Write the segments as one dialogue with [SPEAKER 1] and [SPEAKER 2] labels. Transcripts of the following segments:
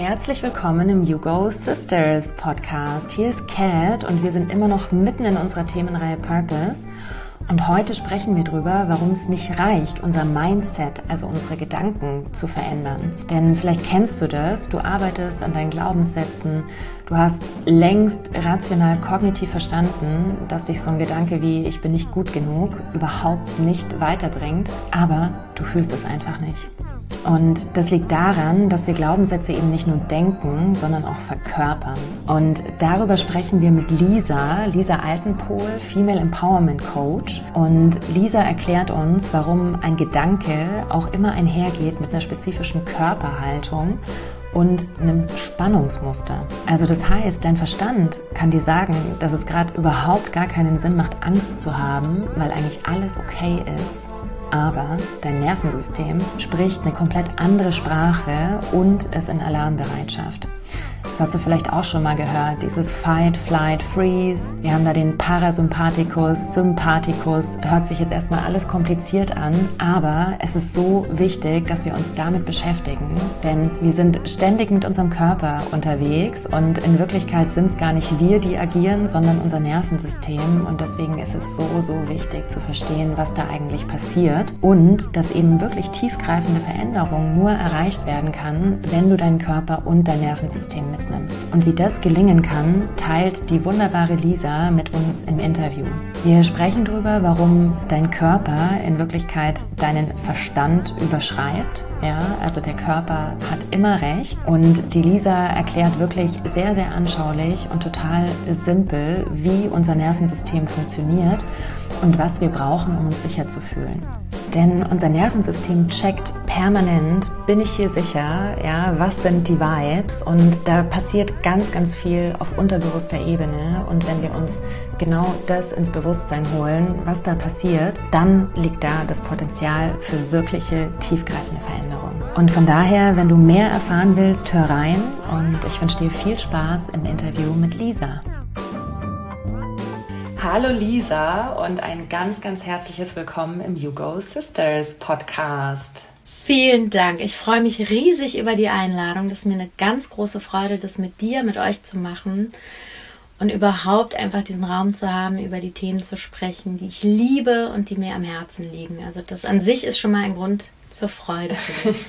[SPEAKER 1] Herzlich willkommen im You Go Sisters Podcast. Hier ist Kat und wir sind immer noch mitten in unserer Themenreihe Purpose. Und heute sprechen wir darüber, warum es nicht reicht, unser Mindset, also unsere Gedanken, zu verändern. Denn vielleicht kennst du das, du arbeitest an deinen Glaubenssätzen, du hast längst rational kognitiv verstanden, dass dich so ein Gedanke wie ich bin nicht gut genug überhaupt nicht weiterbringt, aber du fühlst es einfach nicht. Und das liegt daran, dass wir Glaubenssätze eben nicht nur denken, sondern auch verkörpern. Und darüber sprechen wir mit Lisa Altenpohl, Female Empowerment Coach. Und Lisa erklärt uns, warum ein Gedanke auch immer einhergeht mit einer spezifischen Körperhaltung und einem Spannungsmuster. Also das heißt, dein Verstand kann dir sagen, dass es gerade überhaupt gar keinen Sinn macht, Angst zu haben, weil eigentlich alles okay ist. Aber dein Nervensystem spricht eine komplett andere Sprache und ist in Alarmbereitschaft. Das hast du vielleicht auch schon mal gehört, dieses Fight, Flight, Freeze. Wir haben da den Parasympathikus, Sympathikus. Hört sich jetzt erstmal alles kompliziert an, aber es ist so wichtig, dass wir uns damit beschäftigen, denn wir sind ständig mit unserem Körper unterwegs und in Wirklichkeit sind es gar nicht wir, die agieren, sondern unser Nervensystem und deswegen ist es so wichtig zu verstehen, was da eigentlich passiert und dass eben wirklich tiefgreifende Veränderung nur erreicht werden kann, wenn du deinen Körper und dein Nervensystem mitnimmst. Und wie das gelingen kann, teilt die wunderbare Lisa mit uns im Interview. Wir sprechen darüber, warum dein Körper in Wirklichkeit deinen Verstand überschreibt. Ja, also der Körper hat immer recht. Und die Lisa erklärt wirklich sehr, sehr anschaulich und total simpel, wie unser Nervensystem funktioniert und was wir brauchen, um uns sicher zu fühlen. Denn unser Nervensystem checkt permanent, bin ich hier sicher, ja, was sind die Vibes? Und da passiert ganz, ganz viel auf unterbewusster Ebene. Und wenn wir uns genau das ins Bewusstsein holen, was da passiert, dann liegt da das Potenzial für wirkliche, tiefgreifende Veränderungen. Und von daher, wenn du mehr erfahren willst, hör rein. Und ich wünsche dir viel Spaß im Interview mit Lisa. Hallo Lisa und ein ganz, ganz herzliches Willkommen im You Go Sisters Podcast.
[SPEAKER 2] Vielen Dank. Ich freue mich riesig über die Einladung. Das ist mir eine ganz große Freude, das mit dir, mit euch zu machen und überhaupt einfach diesen Raum zu haben, über die Themen zu sprechen, die ich liebe und die mir am Herzen liegen. Also das an sich ist schon mal ein Grund zur Freude für mich.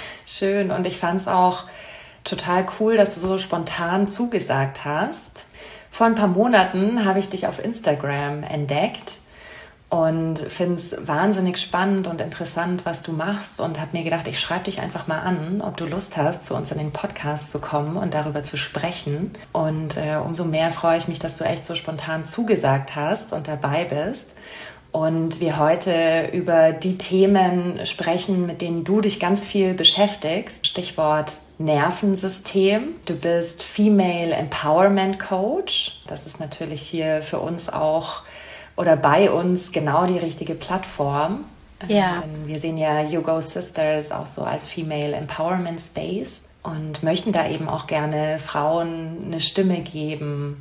[SPEAKER 1] Schön und ich fand es auch total cool, dass du so spontan zugesagt hast. Vor ein paar Monaten habe ich dich auf Instagram entdeckt und finde es wahnsinnig spannend und interessant, was du machst und habe mir gedacht, ich schreibe dich einfach mal an, ob du Lust hast, zu uns in den Podcast zu kommen und darüber zu sprechen. Und umso mehr freue ich mich, dass du echt so spontan zugesagt hast und dabei bist. Und wir heute über die Themen sprechen, mit denen du dich ganz viel beschäftigst. Stichwort Nervensystem. Du bist Female Empowerment Coach. Das ist natürlich hier für uns auch oder bei uns genau die richtige Plattform.
[SPEAKER 2] Ja.
[SPEAKER 1] Denn wir sehen ja You Go Sisters auch so als Female Empowerment Space und möchten da eben auch gerne Frauen eine Stimme geben.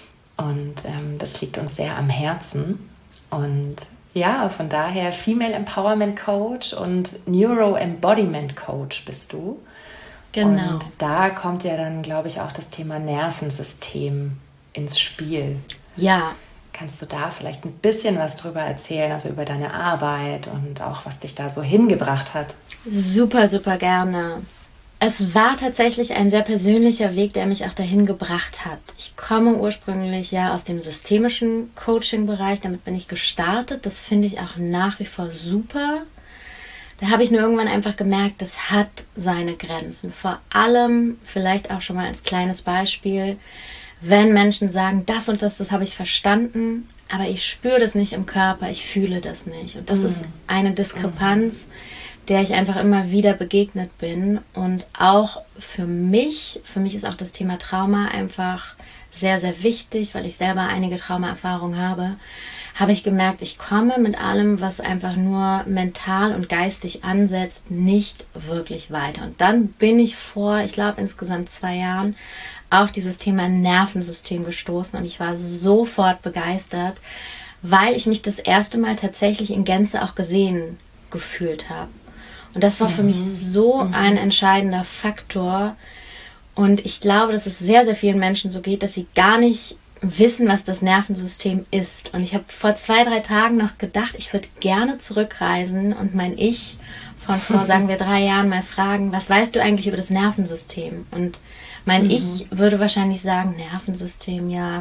[SPEAKER 1] Und das liegt uns sehr am Herzen. Und ja, von daher Female Empowerment Coach und Neuro Embodiment Coach bist du.
[SPEAKER 2] Genau.
[SPEAKER 1] Und da kommt ja dann, glaube ich, auch das Thema Nervensystem ins Spiel.
[SPEAKER 2] Ja.
[SPEAKER 1] Kannst du da vielleicht ein bisschen was drüber erzählen, also über deine Arbeit und auch, was dich da so hingebracht hat?
[SPEAKER 2] Super, super gerne. Es war tatsächlich ein sehr persönlicher Weg, der mich auch dahin gebracht hat. Ich komme ursprünglich ja aus dem systemischen Coaching-Bereich, damit bin ich gestartet. Das finde ich auch nach wie vor super. Da habe ich nur irgendwann einfach gemerkt, das hat seine Grenzen. Vor allem, vielleicht auch schon mal als kleines Beispiel, wenn Menschen sagen, das und das habe ich verstanden, aber ich spüre das nicht im Körper, ich fühle das nicht. Und das ist eine Diskrepanz, der ich einfach immer wieder begegnet bin. Und auch für mich ist auch das Thema Trauma einfach sehr, sehr wichtig, weil ich selber einige Traumaerfahrungen habe ich gemerkt, ich komme mit allem, was einfach nur mental und geistig ansetzt, nicht wirklich weiter. Und dann bin ich vor, ich glaube insgesamt 2 Jahren, auf dieses Thema Nervensystem gestoßen und ich war sofort begeistert, weil ich mich das erste Mal tatsächlich in Gänze auch gesehen gefühlt habe. Und das war für mich so ein entscheidender Faktor, Und ich glaube, dass es sehr, sehr vielen Menschen so geht, dass sie gar nicht wissen, was das Nervensystem ist. Und ich habe vor 2-3 Tagen noch gedacht, ich würde gerne zurückreisen und mein Ich von vor, sagen wir, 3 Jahren mal fragen, was weißt du eigentlich über das Nervensystem? Und mein Ich würde wahrscheinlich sagen, Nervensystem, ja,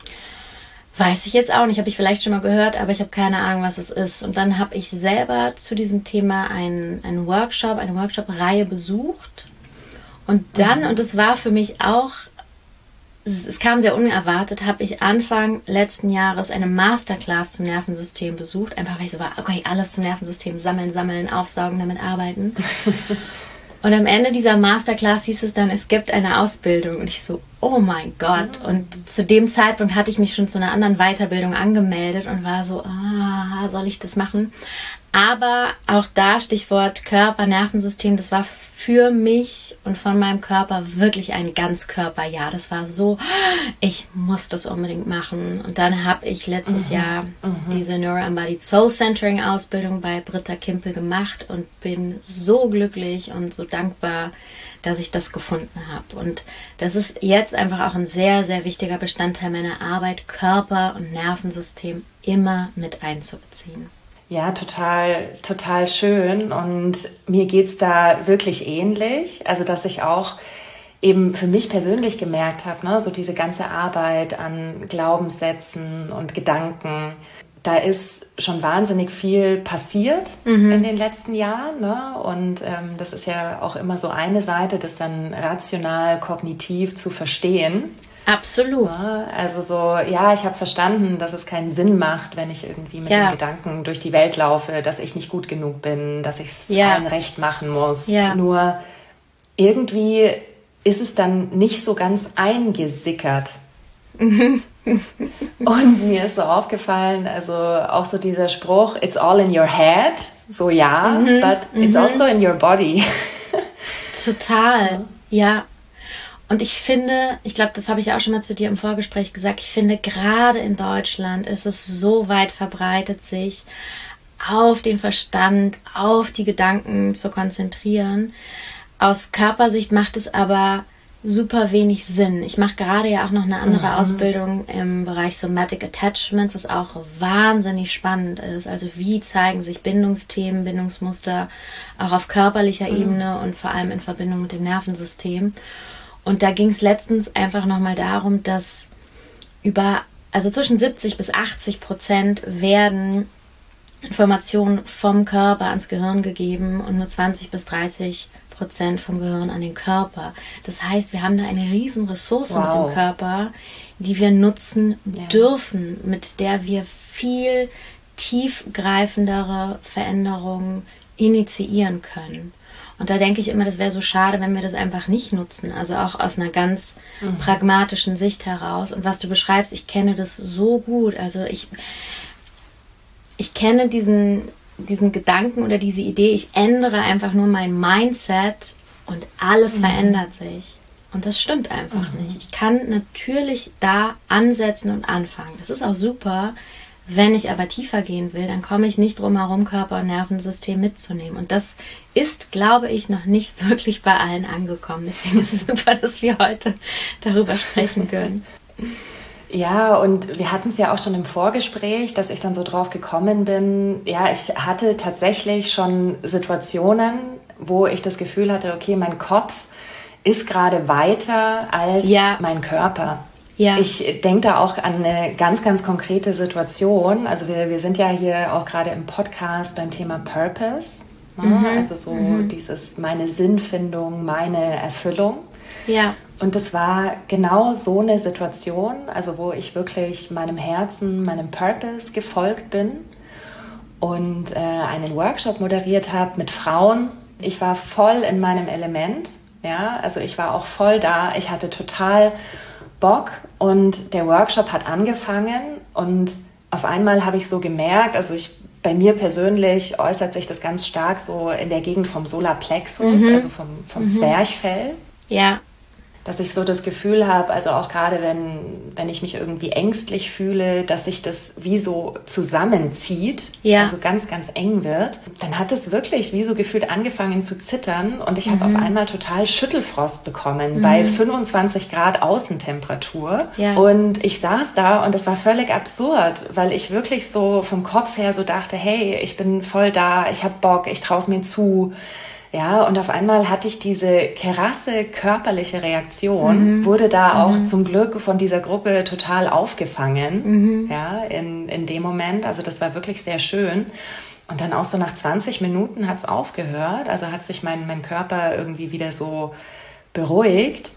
[SPEAKER 2] weiß ich jetzt auch nicht, habe ich vielleicht schon mal gehört, aber ich habe keine Ahnung, was es ist. Und dann habe ich selber zu diesem Thema eine Workshop-Reihe besucht. Und dann, und das war für mich auch, es kam sehr unerwartet, habe ich Anfang letzten Jahres eine Masterclass zum Nervensystem besucht. Einfach weil ich so war, okay, alles zum Nervensystem, sammeln, aufsaugen, damit arbeiten. Und am Ende dieser Masterclass hieß es dann, es gibt eine Ausbildung. Und ich so, oh mein Gott. Und zu dem Zeitpunkt hatte ich mich schon zu einer anderen Weiterbildung angemeldet und war so, soll ich das machen? Aber auch da, Stichwort Körper, Nervensystem, das war für mich und von meinem Körper wirklich ein Ganzkörper-Ja. Das war so, ich muss das unbedingt machen. Und dann habe ich letztes Jahr diese Neuro-Embodied Soul Centering Ausbildung bei Britta Kimpel gemacht und bin so glücklich und so dankbar, dass ich das gefunden habe. Und das ist jetzt einfach auch ein sehr, sehr wichtiger Bestandteil meiner Arbeit, Körper und Nervensystem immer mit einzubeziehen.
[SPEAKER 1] Ja, total schön. Und mir geht's da wirklich ähnlich. Also, dass ich auch eben für mich persönlich gemerkt habe, ne, so diese ganze Arbeit an Glaubenssätzen und Gedanken, da ist schon wahnsinnig viel passiert in den letzten Jahren. Ne? Und das ist ja auch immer so eine Seite, das dann rational, kognitiv zu verstehen.
[SPEAKER 2] Absolut.
[SPEAKER 1] Ja, also so, ja, ich habe verstanden, dass es keinen Sinn macht, wenn ich irgendwie mit dem Gedanken durch die Welt laufe, dass ich nicht gut genug bin, dass ich es allen recht machen muss. Ja. Nur irgendwie ist es dann nicht so ganz eingesickert. Und mir ist so aufgefallen, also auch so dieser Spruch, it's all in your head, so but it's also in your body.
[SPEAKER 2] Total, ja. Und ich finde, ich glaube, das habe ich auch schon mal zu dir im Vorgespräch gesagt, ich finde, gerade in Deutschland ist es so weit verbreitet, sich auf den Verstand, auf die Gedanken zu konzentrieren. Aus Körpersicht macht es aber super wenig Sinn. Ich mache gerade ja auch noch eine andere Ausbildung im Bereich Somatic Attachment, was auch wahnsinnig spannend ist. Also wie zeigen sich Bindungsthemen, Bindungsmuster auch auf körperlicher Ebene und vor allem in Verbindung mit dem Nervensystem. Und da ging es letztens einfach nochmal darum, dass zwischen 70-80% werden Informationen vom Körper ans Gehirn gegeben und nur 20-30% vom Gehirn an den Körper. Das heißt, wir haben da eine riesen Ressource mit dem Körper, die wir nutzen dürfen, mit der wir viel tiefgreifendere Veränderungen initiieren können. Und da denke ich immer, das wäre so schade, wenn wir das einfach nicht nutzen. Also auch aus einer ganz pragmatischen Sicht heraus. Und was du beschreibst, ich kenne das so gut. Also ich kenne diesen Gedanken oder diese Idee, ich ändere einfach nur mein Mindset und alles verändert sich. Und das stimmt einfach nicht. Ich kann natürlich da ansetzen und anfangen. Das ist auch super. Wenn ich aber tiefer gehen will, dann komme ich nicht drum herum, Körper- und Nervensystem mitzunehmen. Und das ist, glaube ich, noch nicht wirklich bei allen angekommen. Deswegen ist es super, dass wir heute darüber sprechen können.
[SPEAKER 1] Ja, und wir hatten es ja auch schon im Vorgespräch, dass ich dann so drauf gekommen bin. Ja, ich hatte tatsächlich schon Situationen, wo ich das Gefühl hatte, okay, mein Kopf ist gerade weiter als mein Körper. Ja. Ich denke da auch an eine ganz, ganz konkrete Situation. Also wir sind ja hier auch gerade im Podcast beim Thema Purpose. Also so dieses meine Sinnfindung, meine Erfüllung.
[SPEAKER 2] Ja.
[SPEAKER 1] Und das war genau so eine Situation, also wo ich wirklich meinem Herzen, meinem Purpose gefolgt bin und einen Workshop moderiert habe mit Frauen. Ich war voll in meinem Element. Ja, also ich war auch voll da. Ich hatte total Bock und der Workshop hat angefangen und auf einmal habe ich so gemerkt, also bei mir persönlich äußert sich das ganz stark so in der Gegend vom Solarplexus, also vom Zwerchfell.
[SPEAKER 2] Ja.
[SPEAKER 1] dass ich so das Gefühl habe, also auch gerade wenn ich mich irgendwie ängstlich fühle, dass sich das wie so zusammenzieht, also ganz, ganz eng wird, dann hat es wirklich wie so gefühlt angefangen zu zittern und ich habe auf einmal total Schüttelfrost bekommen bei 25 Grad Außentemperatur. Ja. Und ich saß da und das war völlig absurd, weil ich wirklich so vom Kopf her so dachte, hey, ich bin voll da, ich habe Bock, ich traue es mir zu. Ja, und auf einmal hatte ich diese krasse körperliche Reaktion, wurde da auch zum Glück von dieser Gruppe total aufgefangen, ja, in dem Moment. Also das war wirklich sehr schön. Und dann auch so nach 20 Minuten hat's aufgehört, also hat sich mein Körper irgendwie wieder so beruhigt.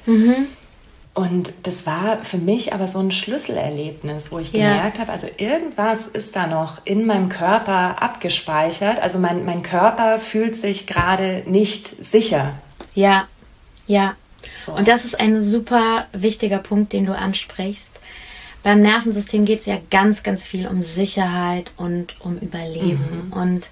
[SPEAKER 1] Und das war für mich aber so ein Schlüsselerlebnis, wo ich gemerkt habe, also irgendwas ist da noch in meinem Körper abgespeichert. Also mein Körper fühlt sich gerade nicht sicher.
[SPEAKER 2] Ja. So. Und das ist ein super wichtiger Punkt, den du ansprichst. Beim Nervensystem geht es ja ganz, ganz viel um Sicherheit und um Überleben. Und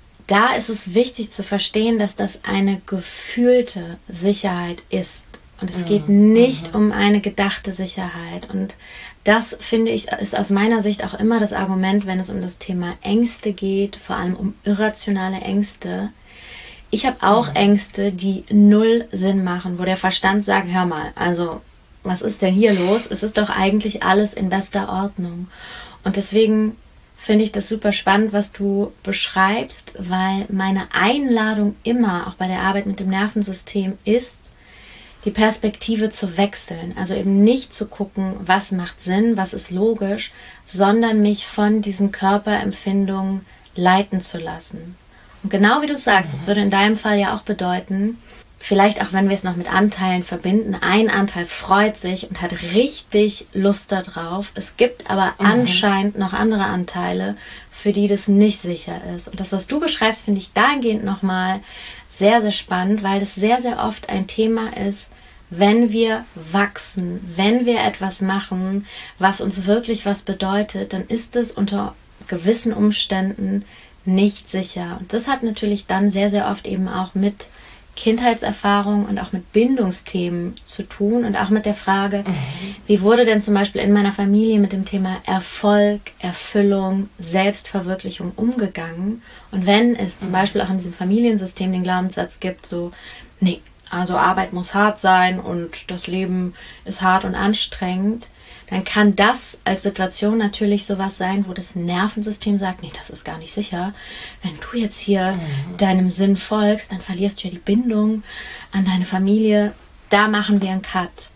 [SPEAKER 2] da ist es wichtig zu verstehen, dass das eine gefühlte Sicherheit ist. Und es geht nicht um eine gedachte Sicherheit. Und das, finde ich, ist aus meiner Sicht auch immer das Argument, wenn es um das Thema Ängste geht, vor allem um irrationale Ängste. Ich habe auch Ängste, die null Sinn machen, wo der Verstand sagt, hör mal, also was ist denn hier los? Es ist doch eigentlich alles in bester Ordnung. Und deswegen finde ich das super spannend, was du beschreibst, weil meine Einladung immer, auch bei der Arbeit mit dem Nervensystem, ist, die Perspektive zu wechseln. Also eben nicht zu gucken, was macht Sinn, was ist logisch, sondern mich von diesen Körperempfindungen leiten zu lassen. Und genau wie du sagst, das würde in deinem Fall ja auch bedeuten, vielleicht auch wenn wir es noch mit Anteilen verbinden, ein Anteil freut sich und hat richtig Lust darauf. Es gibt aber anscheinend noch andere Anteile, für die das nicht sicher ist. Und das, was du beschreibst, finde ich dahingehend nochmal sehr, sehr spannend, weil das sehr, sehr oft ein Thema ist, wenn wir wachsen, wenn wir etwas machen, was uns wirklich was bedeutet, dann ist es unter gewissen Umständen nicht sicher. Und das hat natürlich dann sehr, sehr oft eben auch mit Kindheitserfahrung und auch mit Bindungsthemen zu tun und auch mit der Frage, wie wurde denn zum Beispiel in meiner Familie mit dem Thema Erfolg, Erfüllung, Selbstverwirklichung umgegangen? Und wenn es zum Beispiel auch in diesem Familiensystem den Glaubenssatz gibt, so, nee, also Arbeit muss hart sein und das Leben ist hart und anstrengend, dann kann das als Situation natürlich sowas sein, wo das Nervensystem sagt, nee, das ist gar nicht sicher. Wenn du jetzt hier deinem Sinn folgst, dann verlierst du ja die Bindung an deine Familie. Da machen wir einen Cut.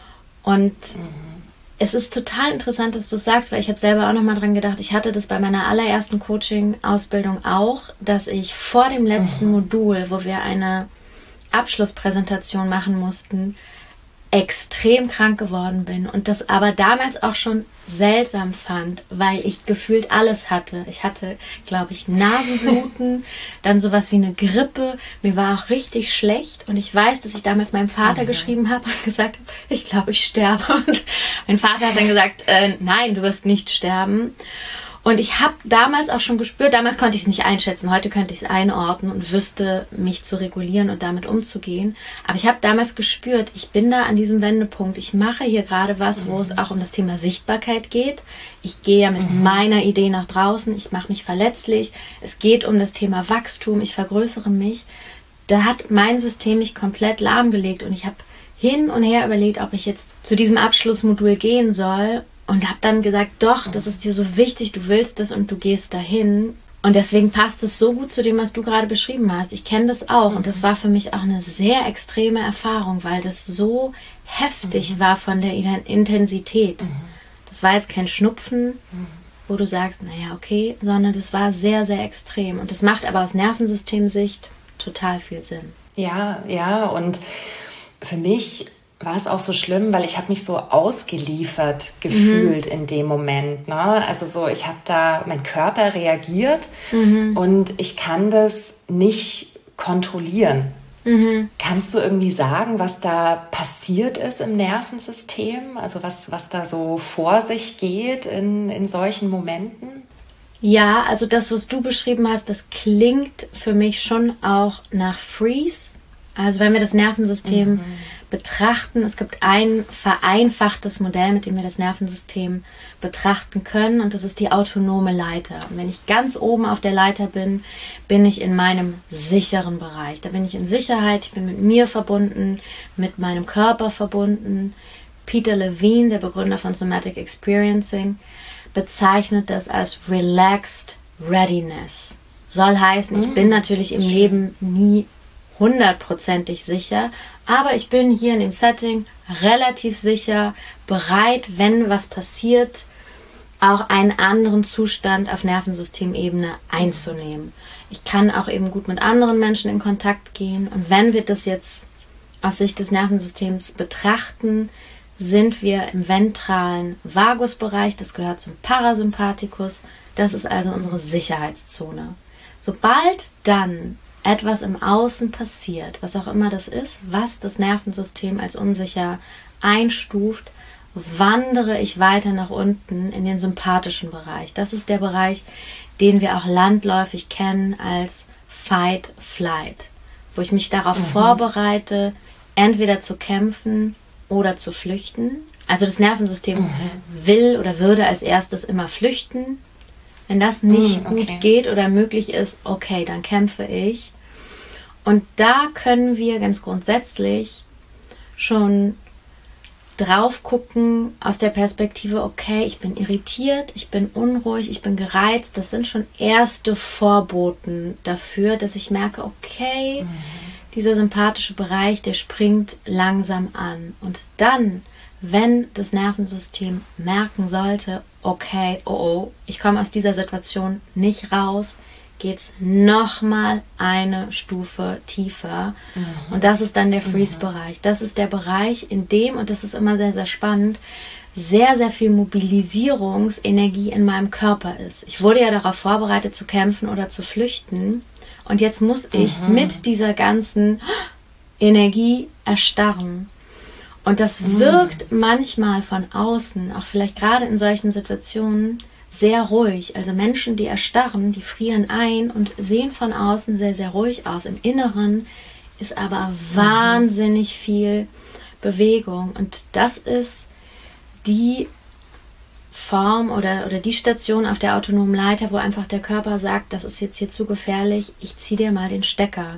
[SPEAKER 2] Und es ist total interessant, dass du es sagst, weil ich habe selber auch nochmal dran gedacht, ich hatte das bei meiner allerersten Coaching-Ausbildung auch, dass ich vor dem letzten Modul, wo wir eine Abschlusspräsentation machen mussten, extrem krank geworden bin und das aber damals auch schon seltsam fand, weil ich gefühlt alles hatte. Ich hatte, glaube ich, Nasenbluten, dann sowas wie eine Grippe. Mir war auch richtig schlecht und ich weiß, dass ich damals meinem Vater geschrieben habe und gesagt habe, ich glaube, ich sterbe. Und mein Vater hat dann gesagt, nein, du wirst nicht sterben. Und ich habe damals auch schon gespürt, damals konnte ich es nicht einschätzen, heute könnte ich es einordnen und wüsste, mich zu regulieren und damit umzugehen. Aber ich habe damals gespürt, ich bin da an diesem Wendepunkt. Ich mache hier gerade was, wo es auch um das Thema Sichtbarkeit geht. Ich gehe ja mit meiner Idee nach draußen, ich mache mich verletzlich. Es geht um das Thema Wachstum, ich vergrößere mich. Da hat mein System mich komplett lahmgelegt und ich habe hin und her überlegt, ob ich jetzt zu diesem Abschlussmodul gehen soll. Und habe dann gesagt, doch, das ist dir so wichtig, du willst es und du gehst dahin. Und deswegen passt es so gut zu dem, was du gerade beschrieben hast. Ich kenne das auch und das war für mich auch eine sehr extreme Erfahrung, weil das so heftig war von der Intensität. Das war jetzt kein Schnupfen, wo du sagst, naja, okay, sondern das war sehr, sehr extrem. Und das macht aber aus Nervensystemsicht total viel Sinn.
[SPEAKER 1] Ja, und für mich war es auch so schlimm, weil ich habe mich so ausgeliefert gefühlt in dem Moment. Ne? Also so, ich habe da, mein Körper reagiert und ich kann das nicht kontrollieren. Kannst du irgendwie sagen, was da passiert ist im Nervensystem? Also was da so vor sich geht in solchen Momenten?
[SPEAKER 2] Ja, also das, was du beschrieben hast, das klingt für mich schon auch nach Freeze. Also wenn wir das Nervensystem betrachten. Es gibt ein vereinfachtes Modell, mit dem wir das Nervensystem betrachten können, und das ist die autonome Leiter. Und wenn ich ganz oben auf der Leiter bin, bin ich in meinem sicheren Bereich. Da bin ich in Sicherheit, ich bin mit mir verbunden, mit meinem Körper verbunden. Peter Levine, der Begründer von Somatic Experiencing, bezeichnet das als Relaxed Readiness. Soll heißen, ich bin natürlich im Leben nie 100%ig sicher, aber ich bin hier in dem Setting relativ sicher, bereit, wenn was passiert, auch einen anderen Zustand auf Nervensystemebene einzunehmen. Ich kann auch eben gut mit anderen Menschen in Kontakt gehen, und wenn wir das jetzt aus Sicht des Nervensystems betrachten, sind wir im ventralen Vagusbereich, das gehört zum Parasympathikus, das ist also unsere Sicherheitszone. Sobald dann etwas im Außen passiert, was auch immer das ist, was das Nervensystem als unsicher einstuft, wandere ich weiter nach unten in den sympathischen Bereich. Das ist der Bereich, den wir auch landläufig kennen als Fight, Flight, wo ich mich darauf vorbereite, entweder zu kämpfen oder zu flüchten. Also das Nervensystem will oder würde als erstes immer flüchten. Wenn das nicht gut geht oder möglich ist, okay, dann kämpfe ich. Und da können wir ganz grundsätzlich schon drauf gucken aus der Perspektive, okay, ich bin irritiert, ich bin unruhig, ich bin gereizt. Das sind schon erste Vorboten dafür, dass ich merke, okay, dieser sympathische Bereich, der springt langsam an. Und dann, wenn das Nervensystem merken sollte, okay, ich komme aus dieser Situation nicht raus, geht es nochmal eine Stufe tiefer. Und das ist dann der Freeze-Bereich. Das ist der Bereich, in dem, und das ist immer sehr, sehr spannend, sehr, sehr viel Mobilisierungsenergie in meinem Körper ist. Ich wurde ja darauf vorbereitet, zu kämpfen oder zu flüchten. Und jetzt muss ich mit dieser ganzen Energie erstarren. Und das wirkt manchmal von außen, auch vielleicht gerade in solchen Situationen, sehr ruhig. Also Menschen, die erstarren, die frieren ein und sehen von außen sehr, sehr ruhig aus. Im Inneren ist aber wahnsinnig viel Bewegung. Und das ist die Form oder die Station auf der autonomen Leiter, wo einfach der Körper sagt, das ist jetzt hier zu gefährlich, ich ziehe dir mal den Stecker.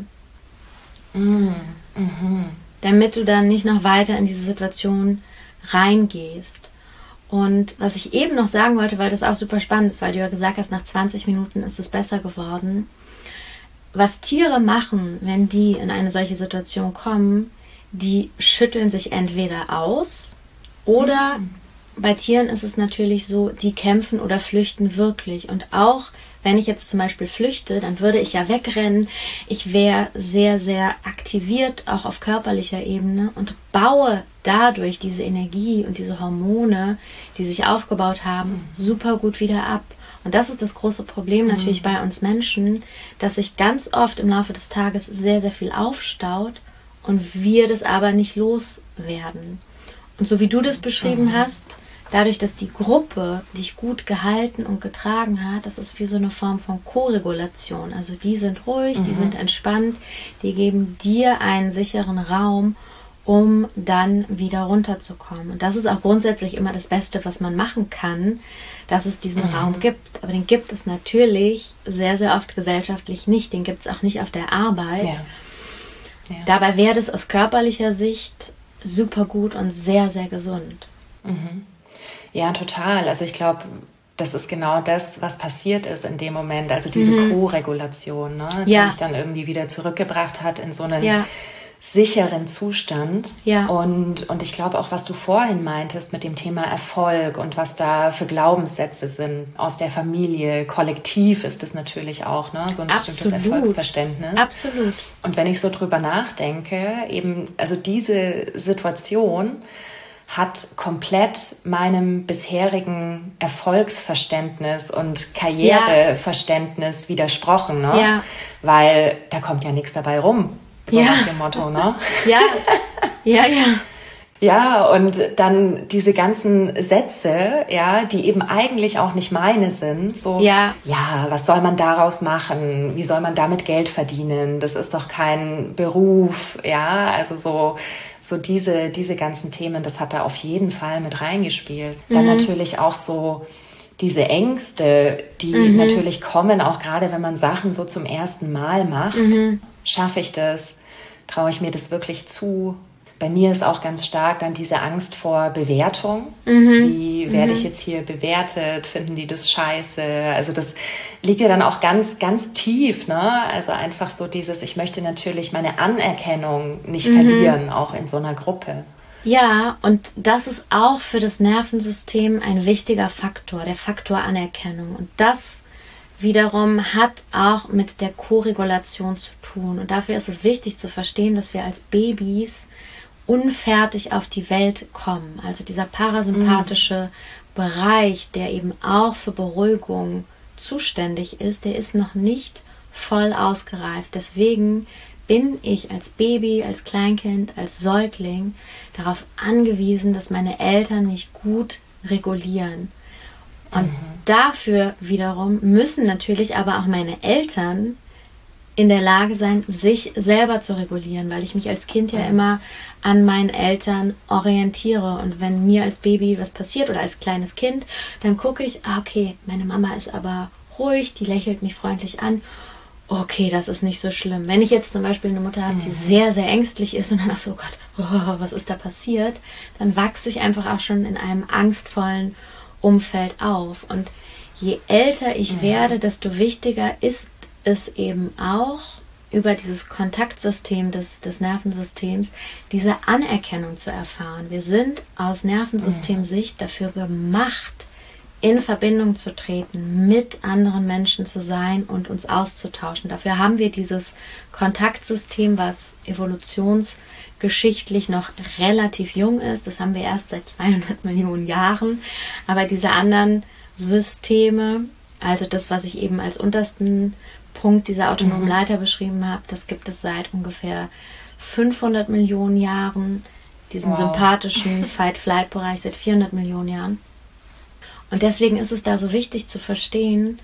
[SPEAKER 2] Damit du dann nicht noch weiter in diese Situation reingehst. Und was ich eben noch sagen wollte, weil das auch super spannend ist, weil du ja gesagt hast, nach 20 Minuten ist es besser geworden. Was Tiere machen, wenn die in eine solche Situation kommen, die schütteln sich entweder aus oder bei Tieren ist es natürlich so, die kämpfen oder flüchten wirklich. Und auch wenn ich jetzt zum Beispiel flüchte, dann würde ich ja wegrennen. Ich wäre sehr, sehr aktiviert, auch auf körperlicher Ebene, und baue dadurch diese Energie und diese Hormone, die sich aufgebaut haben, super gut wieder ab. Und das ist das große Problem natürlich bei uns Menschen, dass sich ganz oft im Laufe des Tages sehr, sehr viel aufstaut und wir das aber nicht loswerden. Und so wie du das beschrieben hast, dadurch, dass die Gruppe dich gut gehalten und getragen hat, das ist wie so eine Form von Koregulation. Also die sind ruhig, die sind entspannt, die geben dir einen sicheren Raum, um dann wieder runterzukommen. Und das ist auch grundsätzlich immer das Beste, was man machen kann, dass es diesen Raum gibt. Aber den gibt es natürlich sehr, sehr oft gesellschaftlich nicht. Den gibt es auch nicht auf der Arbeit. Ja. Dabei wäre das aus körperlicher Sicht super gut und sehr, sehr gesund.
[SPEAKER 1] Ja, total. Also ich glaube, das ist genau das, was passiert ist in dem Moment. Also diese Co-Regulation, ne, die mich dann irgendwie wieder zurückgebracht hat in so einen sicheren Zustand.
[SPEAKER 2] Ja.
[SPEAKER 1] Und ich glaube auch, was du vorhin meintest mit dem Thema Erfolg und was da für Glaubenssätze sind aus der Familie, kollektiv ist das natürlich auch, ne, so ein bestimmtes Erfolgsverständnis.
[SPEAKER 2] Absolut.
[SPEAKER 1] Und wenn ich so drüber nachdenke, eben, also diese Situation hat komplett meinem bisherigen Erfolgsverständnis und Karriereverständnis widersprochen, ne?
[SPEAKER 2] Ja.
[SPEAKER 1] Weil da kommt ja nichts dabei rum, so nach dem Motto, ne?
[SPEAKER 2] Ja.
[SPEAKER 1] Ja, und dann diese ganzen Sätze, ja, die eben eigentlich auch nicht meine sind, so, ja, was soll man daraus machen? Wie soll man damit Geld verdienen? Das ist doch kein Beruf, ja, also so diese ganzen Themen, das hat da auf jeden Fall mit reingespielt. Dann natürlich auch so diese Ängste, die natürlich kommen, auch gerade wenn man Sachen so zum ersten Mal macht. Schaffe ich das? Traue ich mir das wirklich zu? Bei mir ist auch ganz stark dann diese Angst vor Bewertung. Wie werde ich jetzt hier bewertet? Finden die das scheiße? Also das liegt ja dann auch ganz, ganz tief, ne? Also einfach so dieses, ich möchte natürlich meine Anerkennung nicht verlieren, auch in so einer Gruppe.
[SPEAKER 2] Ja, und das ist auch für das Nervensystem ein wichtiger Faktor, der Faktor Anerkennung. Und das wiederum hat auch mit der Koregulation zu tun. Und dafür ist es wichtig zu verstehen, dass wir als Babys unfertig auf die Welt kommen. Also dieser parasympathische Bereich, der eben auch für Beruhigung zuständig ist, der ist noch nicht voll ausgereift. Deswegen bin ich als Baby, als Kleinkind, als Säugling darauf angewiesen, dass meine Eltern mich gut regulieren. Und dafür wiederum müssen natürlich aber auch meine Eltern in der Lage sein, sich selber zu regulieren, weil ich mich als Kind ja immer an meinen Eltern orientiere. Und wenn mir als Baby was passiert oder als kleines Kind, dann gucke ich, okay, meine Mama ist aber ruhig, die lächelt mich freundlich an. Okay, das ist nicht so schlimm. Wenn ich jetzt zum Beispiel eine Mutter habe, die sehr, sehr ängstlich ist und dann auch so, oh Gott, was ist da passiert, dann wachse ich einfach auch schon in einem angstvollen Umfeld auf. Und je älter ich werde, desto wichtiger ist es eben auch, über dieses Kontaktsystem des Nervensystems diese Anerkennung zu erfahren. Wir sind aus Nervensystemsicht dafür gemacht, in Verbindung zu treten, mit anderen Menschen zu sein und uns auszutauschen. Dafür haben wir dieses Kontaktsystem, was evolutionsgeschichtlich noch relativ jung ist. Das haben wir erst seit 200 Millionen Jahren. Aber diese anderen Systeme, also das, was ich eben als untersten Punkt dieser autonomen Leiter beschrieben habe, das gibt es seit ungefähr 500 Millionen Jahren. Diesen sympathischen Fight-Flight-Bereich seit 400 Millionen Jahren. Und deswegen ist es da so wichtig zu verstehen,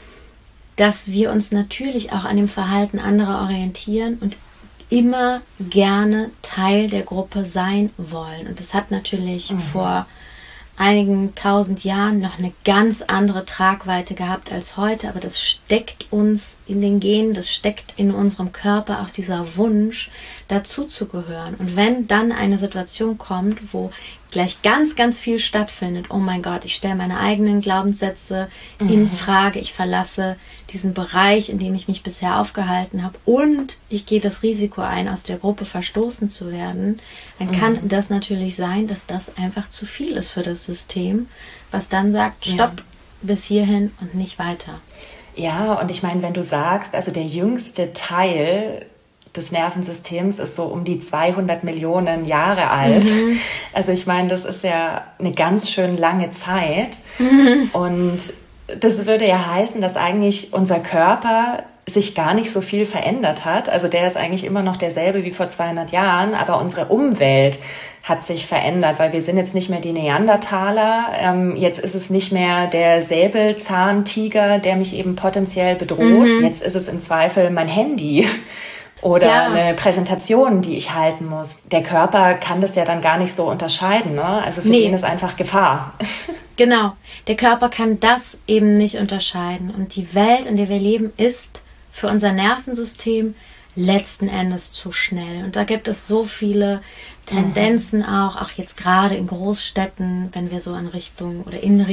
[SPEAKER 2] dass wir uns natürlich auch an dem Verhalten anderer orientieren und immer gerne Teil der Gruppe sein wollen. Und das hat natürlich vor einigen 1000 Jahren noch eine ganz andere Tragweite gehabt als heute, aber das steckt uns in den Genen, das steckt in unserem Körper auch dieser Wunsch, dazu zu gehören. Und wenn dann eine Situation kommt, wo gleich ganz, ganz viel stattfindet, oh mein Gott, ich stelle meine eigenen Glaubenssätze in Frage, ich verlasse diesen Bereich, in dem ich mich bisher aufgehalten habe und ich gehe das Risiko ein, aus der Gruppe verstoßen zu werden, dann kann das natürlich sein, dass das einfach zu viel ist für das System, was dann sagt, stopp, bis hierhin und nicht weiter.
[SPEAKER 1] Ja, und ich meine, wenn du sagst, also der jüngste Teil des Nervensystems ist so um die 200 Millionen Jahre alt. Also ich meine, das ist ja eine ganz schön lange Zeit. Und das würde ja heißen, dass eigentlich unser Körper sich gar nicht so viel verändert hat. Also der ist eigentlich immer noch derselbe wie vor 200 Jahren, aber unsere Umwelt hat sich verändert, weil wir sind jetzt nicht mehr die Neandertaler. Jetzt ist es nicht mehr der Säbelzahntiger, der mich eben potenziell bedroht. Jetzt ist es im Zweifel mein Handy. Oder eine Präsentation, die ich halten muss. Der Körper kann das ja dann gar nicht so unterscheiden, ne? Also für den ist einfach Gefahr.
[SPEAKER 2] Genau, der Körper kann das eben nicht unterscheiden. Und die Welt, in der wir leben, ist für unser Nervensystem letzten Endes zu schnell. Und da gibt es so viele Tendenzen auch jetzt gerade in Großstädten, wenn wir so in Richtung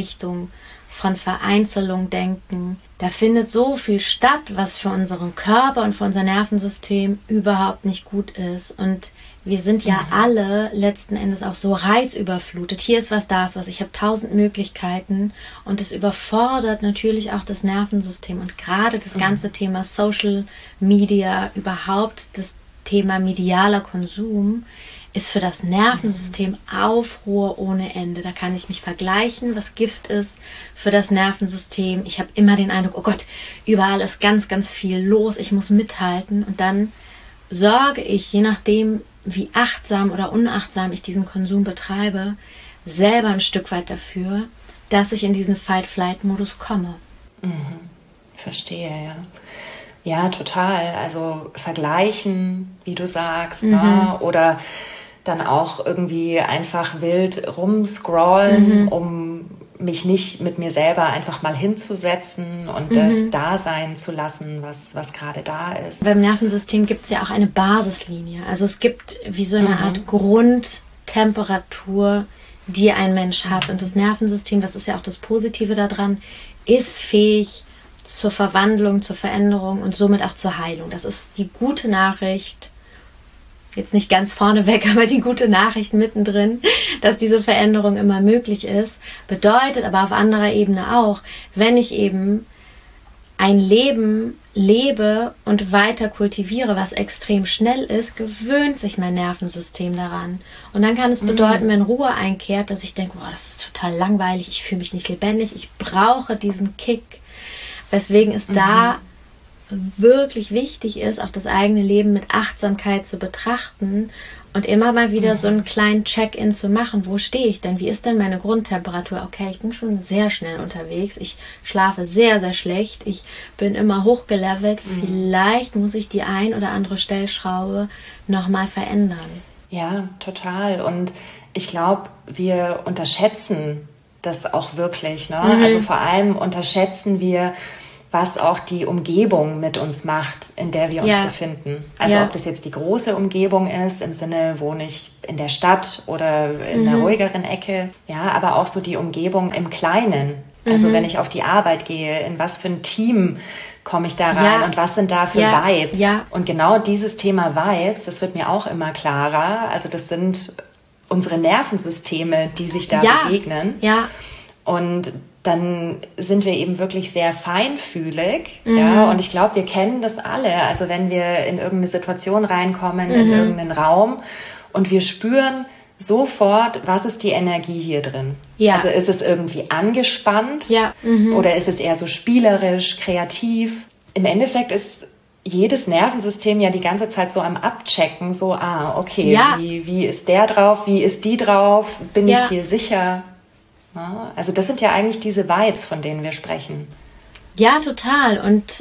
[SPEAKER 2] von Vereinzelung denken. Da findet so viel statt, was für unseren Körper und für unser Nervensystem überhaupt nicht gut ist. Und wir sind ja alle letzten Endes auch so reizüberflutet. Hier ist was, da ist was. Ich habe 1000 Möglichkeiten und es überfordert natürlich auch das Nervensystem. Und gerade das ganze Thema Social Media, überhaupt das Thema medialer Konsum, ist für das Nervensystem Aufruhr ohne Ende. Da kann ich mich vergleichen, was Gift ist für das Nervensystem. Ich habe immer den Eindruck, oh Gott, überall ist ganz, ganz viel los. Ich muss mithalten. Und dann sorge ich, je nachdem, wie achtsam oder unachtsam ich diesen Konsum betreibe, selber ein Stück weit dafür, dass ich in diesen Fight-Flight-Modus komme.
[SPEAKER 1] Verstehe, ja. Ja, total. Also vergleichen, wie du sagst, ne? Oder dann auch irgendwie einfach wild rumscrollen, um mich nicht mit mir selber einfach mal hinzusetzen und das da sein zu lassen, was gerade da ist.
[SPEAKER 2] Beim Nervensystem gibt es ja auch eine Basislinie. Also es gibt wie so eine Art Grundtemperatur, die ein Mensch hat. Und das Nervensystem, das ist ja auch das Positive daran, ist fähig zur Verwandlung, zur Veränderung und somit auch zur Heilung. Das ist die gute Nachricht, jetzt nicht ganz vorneweg, aber die gute Nachricht mittendrin, dass diese Veränderung immer möglich ist, bedeutet aber auf anderer Ebene auch, wenn ich eben ein Leben lebe und weiter kultiviere, was extrem schnell ist, gewöhnt sich mein Nervensystem daran. Und dann kann es bedeuten, wenn Ruhe einkehrt, dass ich denke, oh, das ist total langweilig, ich fühle mich nicht lebendig, ich brauche diesen Kick. Weswegen es da wirklich wichtig ist, auch das eigene Leben mit Achtsamkeit zu betrachten und immer mal wieder so einen kleinen Check-in zu machen. Wo stehe ich denn? Wie ist denn meine Grundtemperatur? Okay, ich bin schon sehr schnell unterwegs. Ich schlafe sehr, sehr schlecht. Ich bin immer hochgelevelt. Vielleicht muss ich die ein oder andere Stellschraube nochmal verändern.
[SPEAKER 1] Ja, total. Und ich glaube, wir unterschätzen das auch wirklich, ne? Also vor allem unterschätzen wir, was auch die Umgebung mit uns macht, in der wir uns befinden. Also ob das jetzt die große Umgebung ist, im Sinne, wohne ich in der Stadt oder in der ruhigeren Ecke, ja, aber auch so die Umgebung im Kleinen. Also wenn ich auf die Arbeit gehe, in was für ein Team komme ich da rein und was sind da für Vibes? Ja. Und genau dieses Thema Vibes, das wird mir auch immer klarer. Also das sind unsere Nervensysteme, die sich da begegnen. Ja. Und dann sind wir eben wirklich sehr feinfühlig. Ja, und ich glaube, wir kennen das alle. Also wenn wir in irgendeine Situation reinkommen, in irgendeinen Raum und wir spüren sofort, was ist die Energie hier drin? Ja. Also ist es irgendwie angespannt oder ist es eher so spielerisch, kreativ? Im Endeffekt ist jedes Nervensystem ja die ganze Zeit so am Abchecken, so, okay, wie ist der drauf, wie ist die drauf, bin ich hier sicher? Ja, also das sind ja eigentlich diese Vibes, von denen wir sprechen.
[SPEAKER 2] Ja, total. Und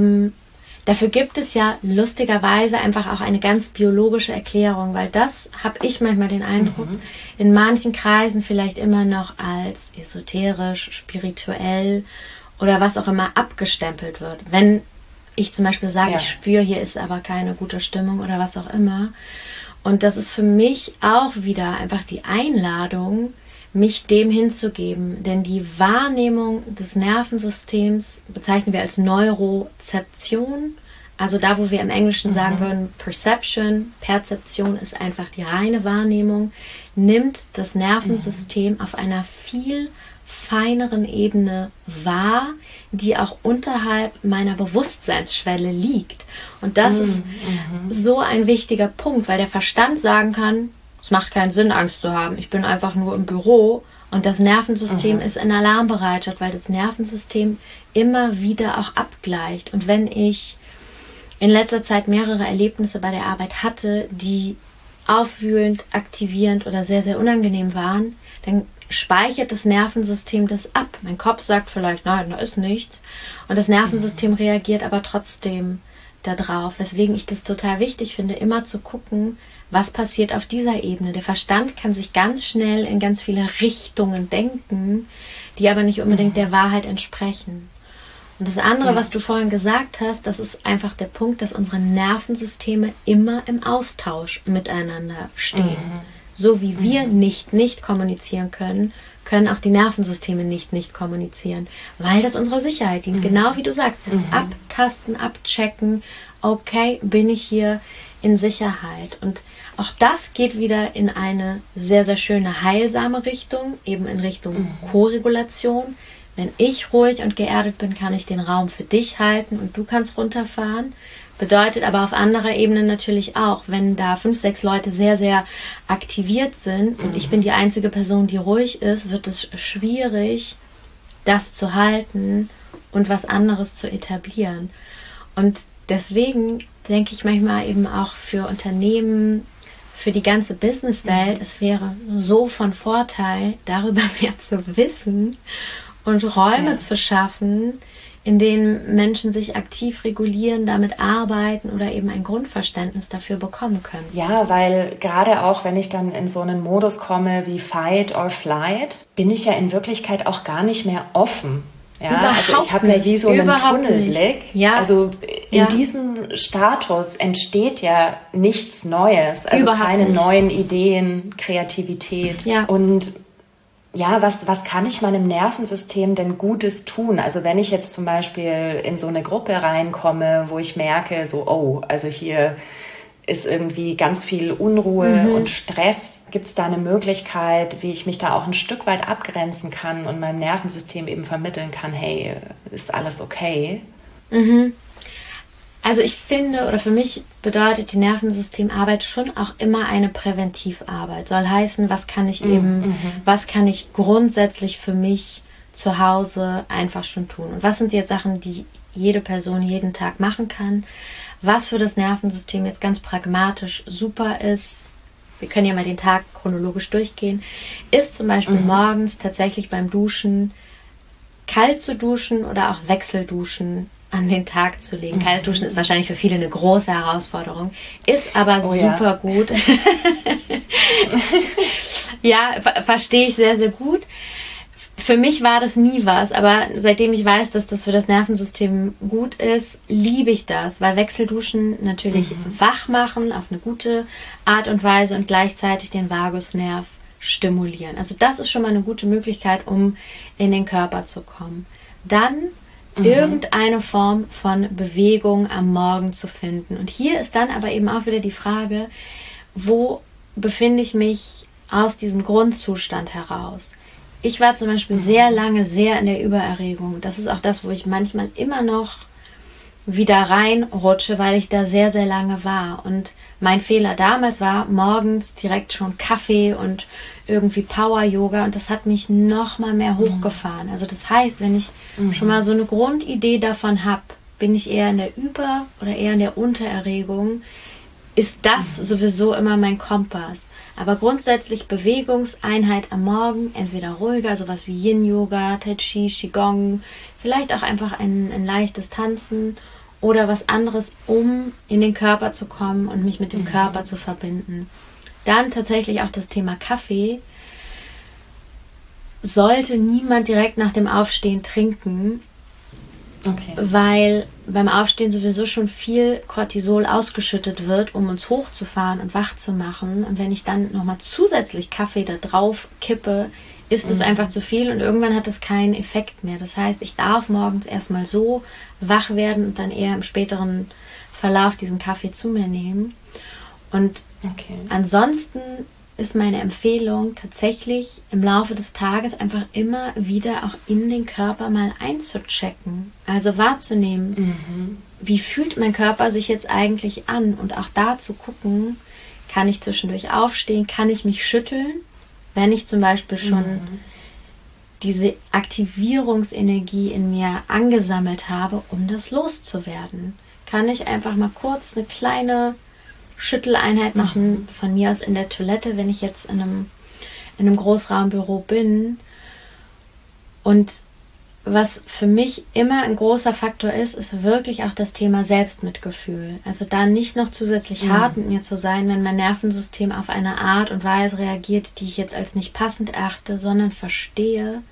[SPEAKER 2] dafür gibt es ja lustigerweise einfach auch eine ganz biologische Erklärung, weil das, habe ich manchmal den Eindruck, in manchen Kreisen vielleicht immer noch als esoterisch, spirituell oder was auch immer abgestempelt wird. Wenn ich zum Beispiel sage, ich spüre, hier ist aber keine gute Stimmung oder was auch immer. Und das ist für mich auch wieder einfach die Einladung, mich dem hinzugeben. Denn die Wahrnehmung des Nervensystems bezeichnen wir als Neurozeption. Also da, wo wir im Englischen sagen würden, Perception, Perzeption ist einfach die reine Wahrnehmung, nimmt das Nervensystem auf einer viel feineren Ebene wahr, die auch unterhalb meiner Bewusstseinsschwelle liegt. Und das ist so ein wichtiger Punkt, weil der Verstand sagen kann, es macht keinen Sinn, Angst zu haben. Ich bin einfach nur im Büro und das Nervensystem ist in Alarmbereitschaft, weil das Nervensystem immer wieder auch abgleicht. Und wenn ich in letzter Zeit mehrere Erlebnisse bei der Arbeit hatte, die aufwühlend, aktivierend oder sehr, sehr unangenehm waren, dann speichert das Nervensystem das ab. Mein Kopf sagt vielleicht, nein, da ist nichts. Und das Nervensystem reagiert aber trotzdem darauf. Weswegen ich das total wichtig finde, immer zu gucken, was passiert auf dieser Ebene. Der Verstand kann sich ganz schnell in ganz viele Richtungen denken, die aber nicht unbedingt der Wahrheit entsprechen. Und das andere, was du vorhin gesagt hast, das ist einfach der Punkt, dass unsere Nervensysteme immer im Austausch miteinander stehen. So wie wir nicht kommunizieren können, können auch die Nervensysteme nicht kommunizieren, weil das unserer Sicherheit dient. Genau wie du sagst, dieses Abtasten, Abchecken, okay, bin ich hier in Sicherheit. Und auch das geht wieder in eine sehr, sehr schöne, heilsame Richtung, eben in Richtung Koregulation. Wenn ich ruhig und geerdet bin, kann ich den Raum für dich halten und du kannst runterfahren. Bedeutet aber auf anderer Ebene natürlich auch, wenn da 5, 6 Leute sehr, sehr aktiviert sind und ich bin die einzige Person, die ruhig ist, wird es schwierig, das zu halten und was anderes zu etablieren. Und deswegen denke ich manchmal eben auch für Unternehmen, für die ganze Businesswelt, es wäre so von Vorteil, darüber mehr zu wissen und Räume zu schaffen, in denen Menschen sich aktiv regulieren, damit arbeiten oder eben ein Grundverständnis dafür bekommen können.
[SPEAKER 1] Ja, weil gerade auch, wenn ich dann in so einen Modus komme wie Fight or Flight, bin ich ja in Wirklichkeit auch gar nicht mehr offen. Ja, also ich habe ja wie so einen Tunnelblick.
[SPEAKER 2] Ja.
[SPEAKER 1] Also in diesem Status entsteht ja nichts Neues, also keine neuen Ideen, Kreativität.
[SPEAKER 2] Ja.
[SPEAKER 1] Und ja, was kann ich meinem Nervensystem denn Gutes tun? Also wenn ich jetzt zum Beispiel in so eine Gruppe reinkomme, wo ich merke, so, oh, also hier ist irgendwie ganz viel Unruhe und Stress. Gibt es da eine Möglichkeit, wie ich mich da auch ein Stück weit abgrenzen kann und meinem Nervensystem eben vermitteln kann, hey, ist alles okay?
[SPEAKER 2] Also ich finde, oder für mich bedeutet die Nervensystemarbeit schon auch immer eine Präventivarbeit. Soll heißen, was kann ich was kann ich grundsätzlich für mich zu Hause einfach schon tun? Und was sind jetzt Sachen, die jede Person jeden Tag machen kann? Was für das Nervensystem jetzt ganz pragmatisch super ist, wir können ja mal den Tag chronologisch durchgehen, ist zum Beispiel morgens tatsächlich beim Duschen kalt zu duschen oder auch Wechselduschen an den Tag zu legen. Kalt duschen ist wahrscheinlich für viele eine große Herausforderung, ist aber super gut. Ja, verstehe ich sehr, sehr gut. Für mich war das nie was, aber seitdem ich weiß, dass das für das Nervensystem gut ist, liebe ich das, weil Wechselduschen natürlich wach machen auf eine gute Art und Weise und gleichzeitig den Vagusnerv stimulieren. Also das ist schon mal eine gute Möglichkeit, um in den Körper zu kommen. Dann irgendeine Form von Bewegung am Morgen zu finden. Und hier ist dann aber eben auch wieder die Frage, wo befinde ich mich aus diesem Grundzustand heraus? Ich war zum Beispiel sehr lange sehr in der Übererregung. Das ist auch das, wo ich manchmal immer noch wieder reinrutsche, weil ich da sehr, sehr lange war. Und mein Fehler damals war, morgens direkt schon Kaffee und irgendwie Power-Yoga. Und das hat mich noch mal mehr hochgefahren. Also das heißt, wenn ich schon mal so eine Grundidee davon habe, bin ich eher in der Über- oder eher in der Untererregung, ist das sowieso immer mein Kompass. Aber grundsätzlich Bewegungseinheit am Morgen, entweder ruhiger, sowas wie Yin-Yoga, Tai Chi, Qigong, vielleicht auch einfach ein leichtes Tanzen oder was anderes, um in den Körper zu kommen und mich mit dem Körper zu verbinden. Dann tatsächlich auch das Thema Kaffee. Sollte niemand direkt nach dem Aufstehen trinken, weil beim Aufstehen sowieso schon viel Cortisol ausgeschüttet wird, um uns hochzufahren und wach zu machen. Und wenn ich dann nochmal zusätzlich Kaffee da drauf kippe, ist es einfach zu viel und irgendwann hat es keinen Effekt mehr. Das heißt, ich darf morgens erstmal so wach werden und dann eher im späteren Verlauf diesen Kaffee zu mir nehmen. Und ansonsten ist meine Empfehlung tatsächlich im Laufe des Tages einfach immer wieder auch in den Körper mal einzuchecken. Also wahrzunehmen, wie fühlt mein Körper sich jetzt eigentlich an? Und auch da zu gucken, kann ich zwischendurch aufstehen, kann ich mich schütteln, wenn ich zum Beispiel schon diese Aktivierungsenergie in mir angesammelt habe, um das loszuwerden. Kann ich einfach mal kurz eine kleine Schütteleinheit machen, von mir aus in der Toilette, wenn ich jetzt in einem Großraumbüro bin. Und was für mich immer ein großer Faktor ist wirklich auch das Thema Selbstmitgefühl. Also da nicht noch zusätzlich hart mit mir zu sein, wenn mein Nervensystem auf eine Art und Weise reagiert, die ich jetzt als nicht passend erachte, sondern verstehe,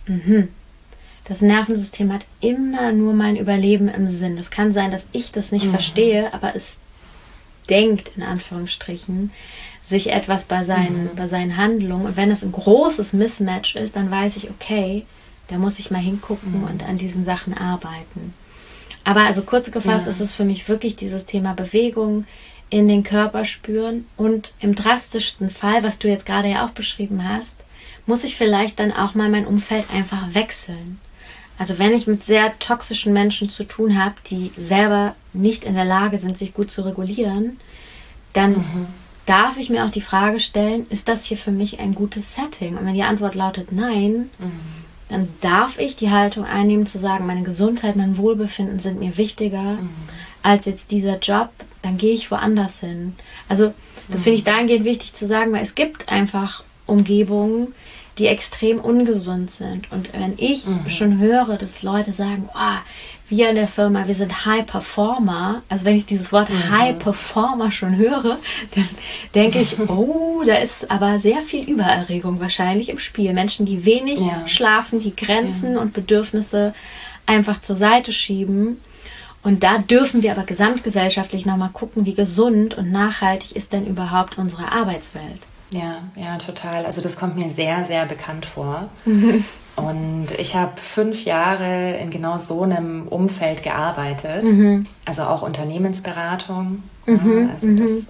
[SPEAKER 2] das Nervensystem hat immer nur mein Überleben im Sinn. Es kann sein, dass ich das nicht verstehe, aber es denkt, in Anführungsstrichen, sich etwas bei seinen Handlungen. Und wenn es ein großes Mismatch ist, dann weiß ich, okay, da muss ich mal hingucken und an diesen Sachen arbeiten. Aber also kurz gefasst ist es für mich wirklich dieses Thema Bewegung, in den Körper spüren und im drastischsten Fall, was du jetzt gerade ja auch beschrieben hast, muss ich vielleicht dann auch mal mein Umfeld einfach wechseln. Also wenn ich mit sehr toxischen Menschen zu tun habe, die selber nicht in der Lage sind, sich gut zu regulieren, dann darf ich mir auch die Frage stellen, ist das hier für mich ein gutes Setting? Und wenn die Antwort lautet nein, dann darf ich die Haltung einnehmen, zu sagen, meine Gesundheit, mein Wohlbefinden sind mir wichtiger als jetzt dieser Job, dann gehe ich woanders hin. Also das finde ich dahingehend wichtig zu sagen, weil es gibt einfach Umgebungen, die extrem ungesund sind. Und wenn ich schon höre, dass Leute sagen, wir in der Firma, wir sind High Performer, also wenn ich dieses Wort High Performer schon höre, dann denke ich, da ist aber sehr viel Übererregung wahrscheinlich im Spiel. Menschen, die wenig schlafen, die Grenzen und Bedürfnisse einfach zur Seite schieben. Und da dürfen wir aber gesamtgesellschaftlich nochmal gucken, wie gesund und nachhaltig ist denn überhaupt unsere Arbeitswelt.
[SPEAKER 1] Ja, total. Also das kommt mir sehr, sehr bekannt vor. Und ich habe 5 Jahre in genau so einem Umfeld gearbeitet. Also auch Unternehmensberatung. Also das,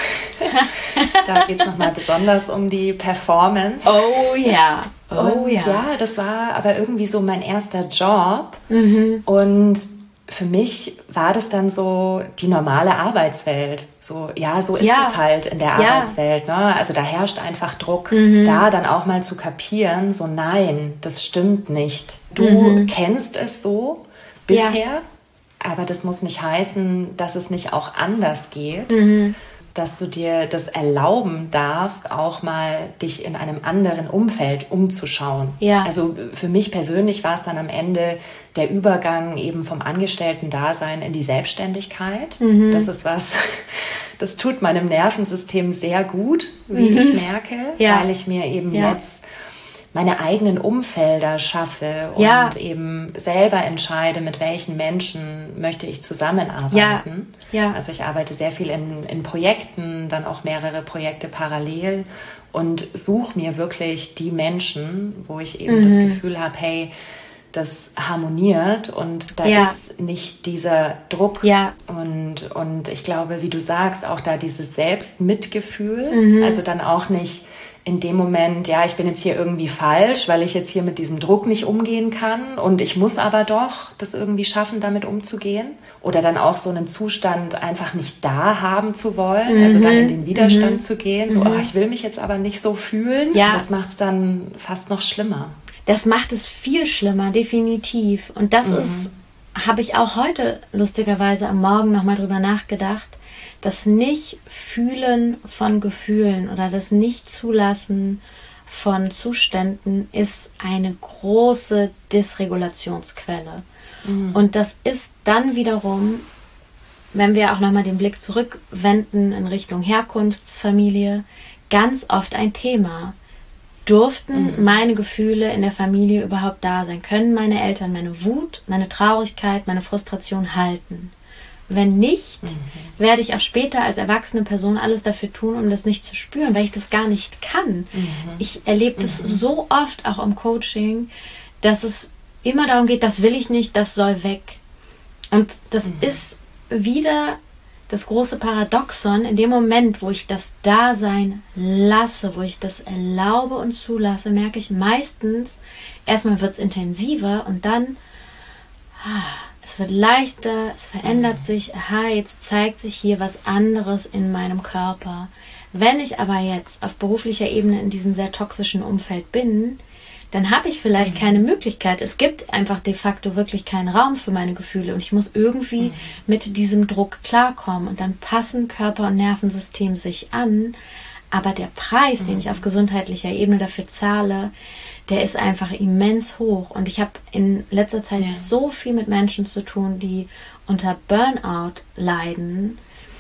[SPEAKER 1] da geht es nochmal besonders um die Performance.
[SPEAKER 2] Oh ja.
[SPEAKER 1] Ja, das war aber irgendwie so mein erster Job. Und für mich war das dann so die normale Arbeitswelt. So ist es halt in der Arbeitswelt. Ne? Also da herrscht einfach Druck. Da dann auch mal zu kapieren, so nein, das stimmt nicht. Du kennst es so bisher, aber das muss nicht heißen, dass es nicht auch anders geht. Dass du dir das erlauben darfst, auch mal dich in einem anderen Umfeld umzuschauen. Also für mich persönlich war es dann am Ende der Übergang eben vom Angestellten-Dasein in die Selbstständigkeit. Das ist das tut meinem Nervensystem sehr gut, wie ich merke, weil ich mir eben jetzt meine eigenen Umfelder schaffe und eben selber entscheide, mit welchen Menschen möchte ich zusammenarbeiten. Also ich arbeite sehr viel in Projekten, dann auch mehrere Projekte parallel und suche mir wirklich die Menschen, wo ich eben das Gefühl habe, hey, das harmoniert und da ist nicht dieser Druck und ich glaube, wie du sagst, auch da dieses Selbstmitgefühl, also dann auch nicht in dem Moment, ich bin jetzt hier irgendwie falsch, weil ich jetzt hier mit diesem Druck nicht umgehen kann und ich muss aber doch das irgendwie schaffen, damit umzugehen. Oder dann auch so einen Zustand einfach nicht da haben zu wollen, also dann in den Widerstand zu gehen, so, ich will mich jetzt aber nicht so fühlen. Das macht es dann fast noch schlimmer.
[SPEAKER 2] Das macht es viel schlimmer, definitiv. Und das habe ich auch heute lustigerweise am Morgen nochmal drüber nachgedacht, das Nicht-Fühlen von Gefühlen oder das Nicht-Zulassen von Zuständen ist eine große Dysregulationsquelle. Und das ist dann wiederum, wenn wir auch nochmal den Blick zurückwenden in Richtung Herkunftsfamilie, ganz oft ein Thema. Durften meine Gefühle in der Familie überhaupt da sein? Können meine Eltern meine Wut, meine Traurigkeit, meine Frustration halten? Wenn nicht, werde ich auch später als erwachsene Person alles dafür tun, um das nicht zu spüren, weil ich das gar nicht kann. Ich erlebe das so oft auch im Coaching, dass es immer darum geht, das will ich nicht, das soll weg. Und das ist wieder das große Paradoxon, in dem Moment, wo ich das Dasein lasse, wo ich das erlaube und zulasse, merke ich meistens, erstmal wird es intensiver und dann es wird leichter, es verändert sich, jetzt zeigt sich hier was anderes in meinem Körper. Wenn ich aber jetzt auf beruflicher Ebene in diesem sehr toxischen Umfeld bin, dann habe ich vielleicht keine Möglichkeit. Es gibt einfach de facto wirklich keinen Raum für meine Gefühle und ich muss irgendwie mit diesem Druck klarkommen und dann passen Körper und Nervensystem sich an, aber der Preis, den ich auf gesundheitlicher Ebene dafür zahle, der ist einfach immens hoch und ich habe in letzter Zeit so viel mit Menschen zu tun, die unter Burnout leiden,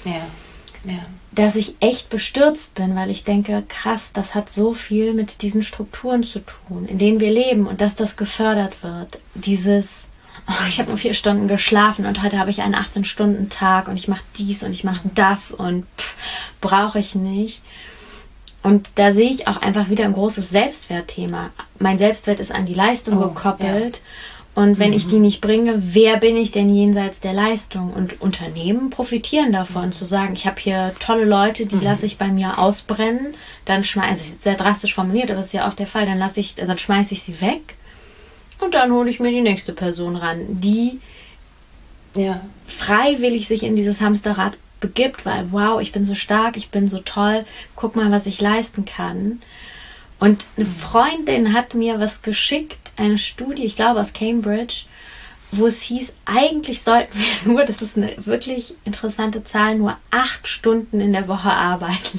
[SPEAKER 2] dass ich echt bestürzt bin, weil ich denke, krass, das hat so viel mit diesen Strukturen zu tun, in denen wir leben und dass das gefördert wird. Dieses, ich habe nur 4 Stunden geschlafen und heute habe ich einen 18-Stunden-Tag und ich mache dies und ich mache das und brauche ich nicht. Und da sehe ich auch einfach wieder ein großes Selbstwertthema. Mein Selbstwert ist an die Leistung gekoppelt. Und wenn ich die nicht bringe, wer bin ich denn jenseits der Leistung? Und Unternehmen profitieren davon, zu sagen, ich habe hier tolle Leute, die lasse ich bei mir ausbrennen. Dann schmeiße ich, sehr drastisch formuliert, aber das ist ja auch der Fall, dann schmeiße ich sie weg. Und dann hole ich mir die nächste Person ran, die freiwillig sich in dieses Hamsterrad begibt, weil wow, ich bin so stark, ich bin so toll, guck mal, was ich leisten kann. Und eine Freundin hat mir was geschickt, eine Studie, ich glaube aus Cambridge, wo es hieß, eigentlich sollten wir nur, das ist eine wirklich interessante Zahl, nur 8 Stunden in der Woche arbeiten.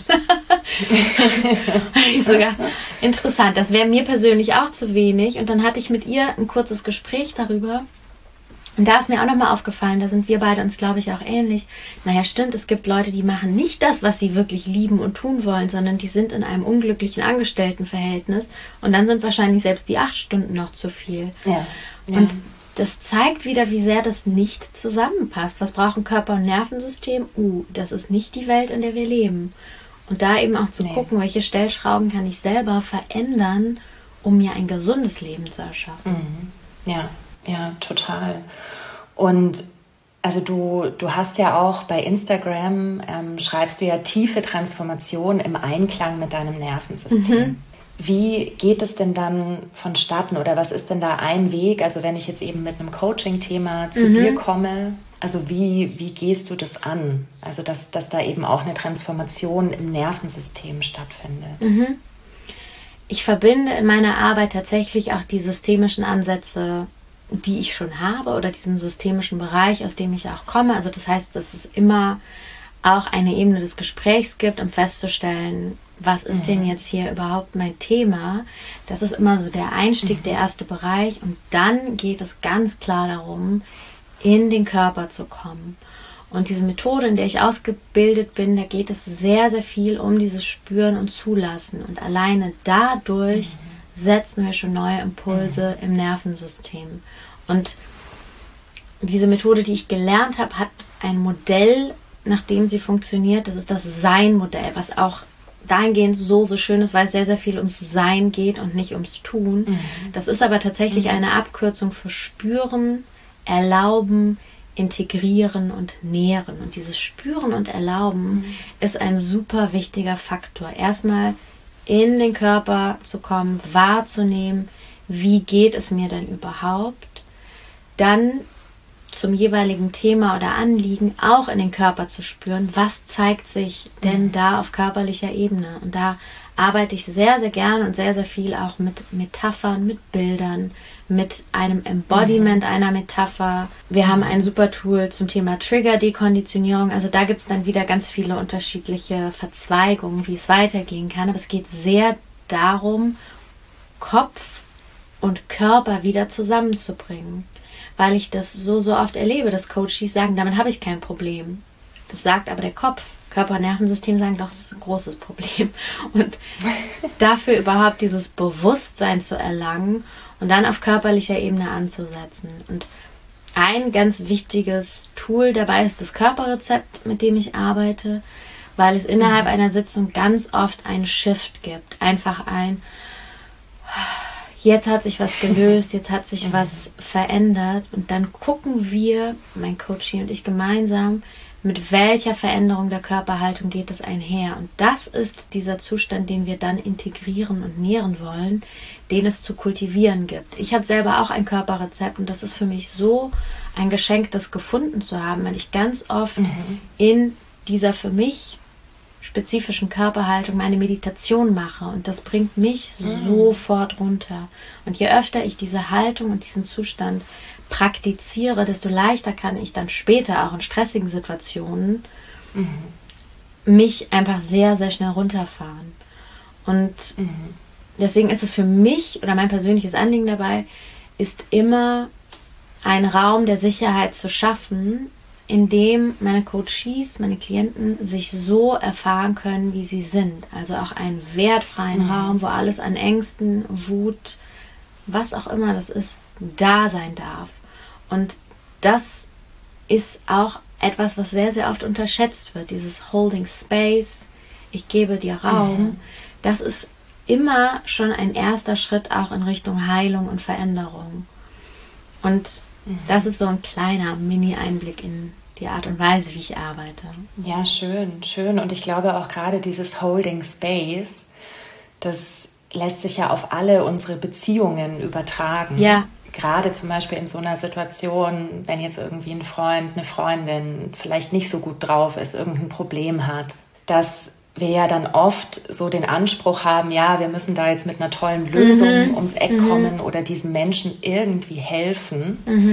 [SPEAKER 2] Ich sogar, interessant, das wäre mir persönlich auch zu wenig. Und dann hatte ich mit ihr ein kurzes Gespräch darüber. Und da ist mir auch nochmal aufgefallen, da sind wir beide uns, glaube ich, auch ähnlich. Naja, stimmt, es gibt Leute, die machen nicht das, was sie wirklich lieben und tun wollen, sondern die sind in einem unglücklichen Angestelltenverhältnis. Und dann sind wahrscheinlich selbst die 8 Stunden noch zu viel.
[SPEAKER 1] Ja.
[SPEAKER 2] Und das zeigt wieder, wie sehr das nicht zusammenpasst. Was brauchen Körper- und Nervensystem? Das ist nicht die Welt, in der wir leben. Und da eben auch zu gucken, welche Stellschrauben kann ich selber verändern, um mir ein gesundes Leben zu erschaffen.
[SPEAKER 1] Ja, total. Und also du hast ja auch bei Instagram, schreibst du ja tiefe Transformation im Einklang mit deinem Nervensystem. Wie geht es denn dann vonstatten oder was ist denn da ein Weg? Also wenn ich jetzt eben mit einem Coaching-Thema zu dir komme, also wie gehst du das an? Also dass da eben auch eine Transformation im Nervensystem stattfindet.
[SPEAKER 2] Ich verbinde in meiner Arbeit tatsächlich auch die systemischen Ansätze, die ich schon habe oder diesen systemischen Bereich, aus dem ich auch komme. Also das heißt, dass es immer auch eine Ebene des Gesprächs gibt, um festzustellen, was ist denn jetzt hier überhaupt mein Thema? Das ist immer so der Einstieg, der erste Bereich. Und dann geht es ganz klar darum, in den Körper zu kommen. Und diese Methode, in der ich ausgebildet bin, da geht es sehr, sehr viel um dieses Spüren und Zulassen. Und alleine dadurch setzen wir schon neue Impulse im Nervensystem. Und diese Methode, die ich gelernt habe, hat ein Modell, nach dem sie funktioniert. Das ist das Sein-Modell, was auch dahingehend so schön ist, weil es sehr, sehr viel ums Sein geht und nicht ums Tun. Das ist aber tatsächlich eine Abkürzung für Spüren, Erlauben, Integrieren und Nähren. Und dieses Spüren und Erlauben ist ein super wichtiger Faktor. Erstmal in den Körper zu kommen, wahrzunehmen, wie geht es mir denn überhaupt? Dann zum jeweiligen Thema oder Anliegen auch in den Körper zu spüren, was zeigt sich denn da auf körperlicher Ebene. Und da arbeite ich sehr, sehr gerne und sehr, sehr viel auch mit Metaphern, mit Bildern, mit einem Embodiment einer Metapher. Wir haben ein super Tool zum Thema Trigger-Dekonditionierung. Also da gibt es dann wieder ganz viele unterschiedliche Verzweigungen, wie es weitergehen kann. Aber es geht sehr darum, Kopf und Körper wieder zusammenzubringen. Weil ich das so oft erlebe, dass Coaches sagen, damit habe ich kein Problem. Das sagt aber der Kopf. Körper- und Nervensystem sagen, doch, das ist ein großes Problem. Und dafür überhaupt dieses Bewusstsein zu erlangen und dann auf körperlicher Ebene anzusetzen. Und ein ganz wichtiges Tool dabei ist das Körperrezept, mit dem ich arbeite, weil es innerhalb einer Sitzung ganz oft einen Shift gibt. Einfach jetzt hat sich was gelöst, jetzt hat sich was verändert und dann gucken wir, mein Coachie und ich gemeinsam, mit welcher Veränderung der Körperhaltung geht es einher. Und das ist dieser Zustand, den wir dann integrieren und nähren wollen, den es zu kultivieren gibt. Ich habe selber auch ein Körperrezept und das ist für mich so ein Geschenk, das gefunden zu haben, weil ich ganz oft in dieser für mich spezifischen Körperhaltung meine Meditation mache und das bringt mich sofort runter. Und je öfter ich diese Haltung und diesen Zustand praktiziere, desto leichter kann ich dann später auch in stressigen Situationen mich einfach sehr, sehr schnell runterfahren. Und deswegen ist es für mich oder mein persönliches Anliegen dabei, ist immer einen Raum der Sicherheit zu schaffen, in dem meine Coaches, meine Klienten sich so erfahren können, wie sie sind. Also auch einen wertfreien Raum, wo alles an Ängsten, Wut, was auch immer das ist, da sein darf. Und das ist auch etwas, was sehr, sehr oft unterschätzt wird. Dieses Holding Space, ich gebe dir Raum, das ist immer schon ein erster Schritt auch in Richtung Heilung und Veränderung. Und das ist so ein kleiner Mini-Einblick in die Art und Weise, wie ich arbeite.
[SPEAKER 1] Ja, schön, schön. Und ich glaube auch gerade dieses Holding Space, das lässt sich ja auf alle unsere Beziehungen übertragen.
[SPEAKER 2] Ja.
[SPEAKER 1] Gerade zum Beispiel in so einer Situation, wenn jetzt irgendwie ein Freund, eine Freundin vielleicht nicht so gut drauf ist, irgendein Problem hat, dass wir ja dann oft so den Anspruch haben, ja, wir müssen da jetzt mit einer tollen Lösung ums Eck kommen oder diesem Menschen irgendwie helfen.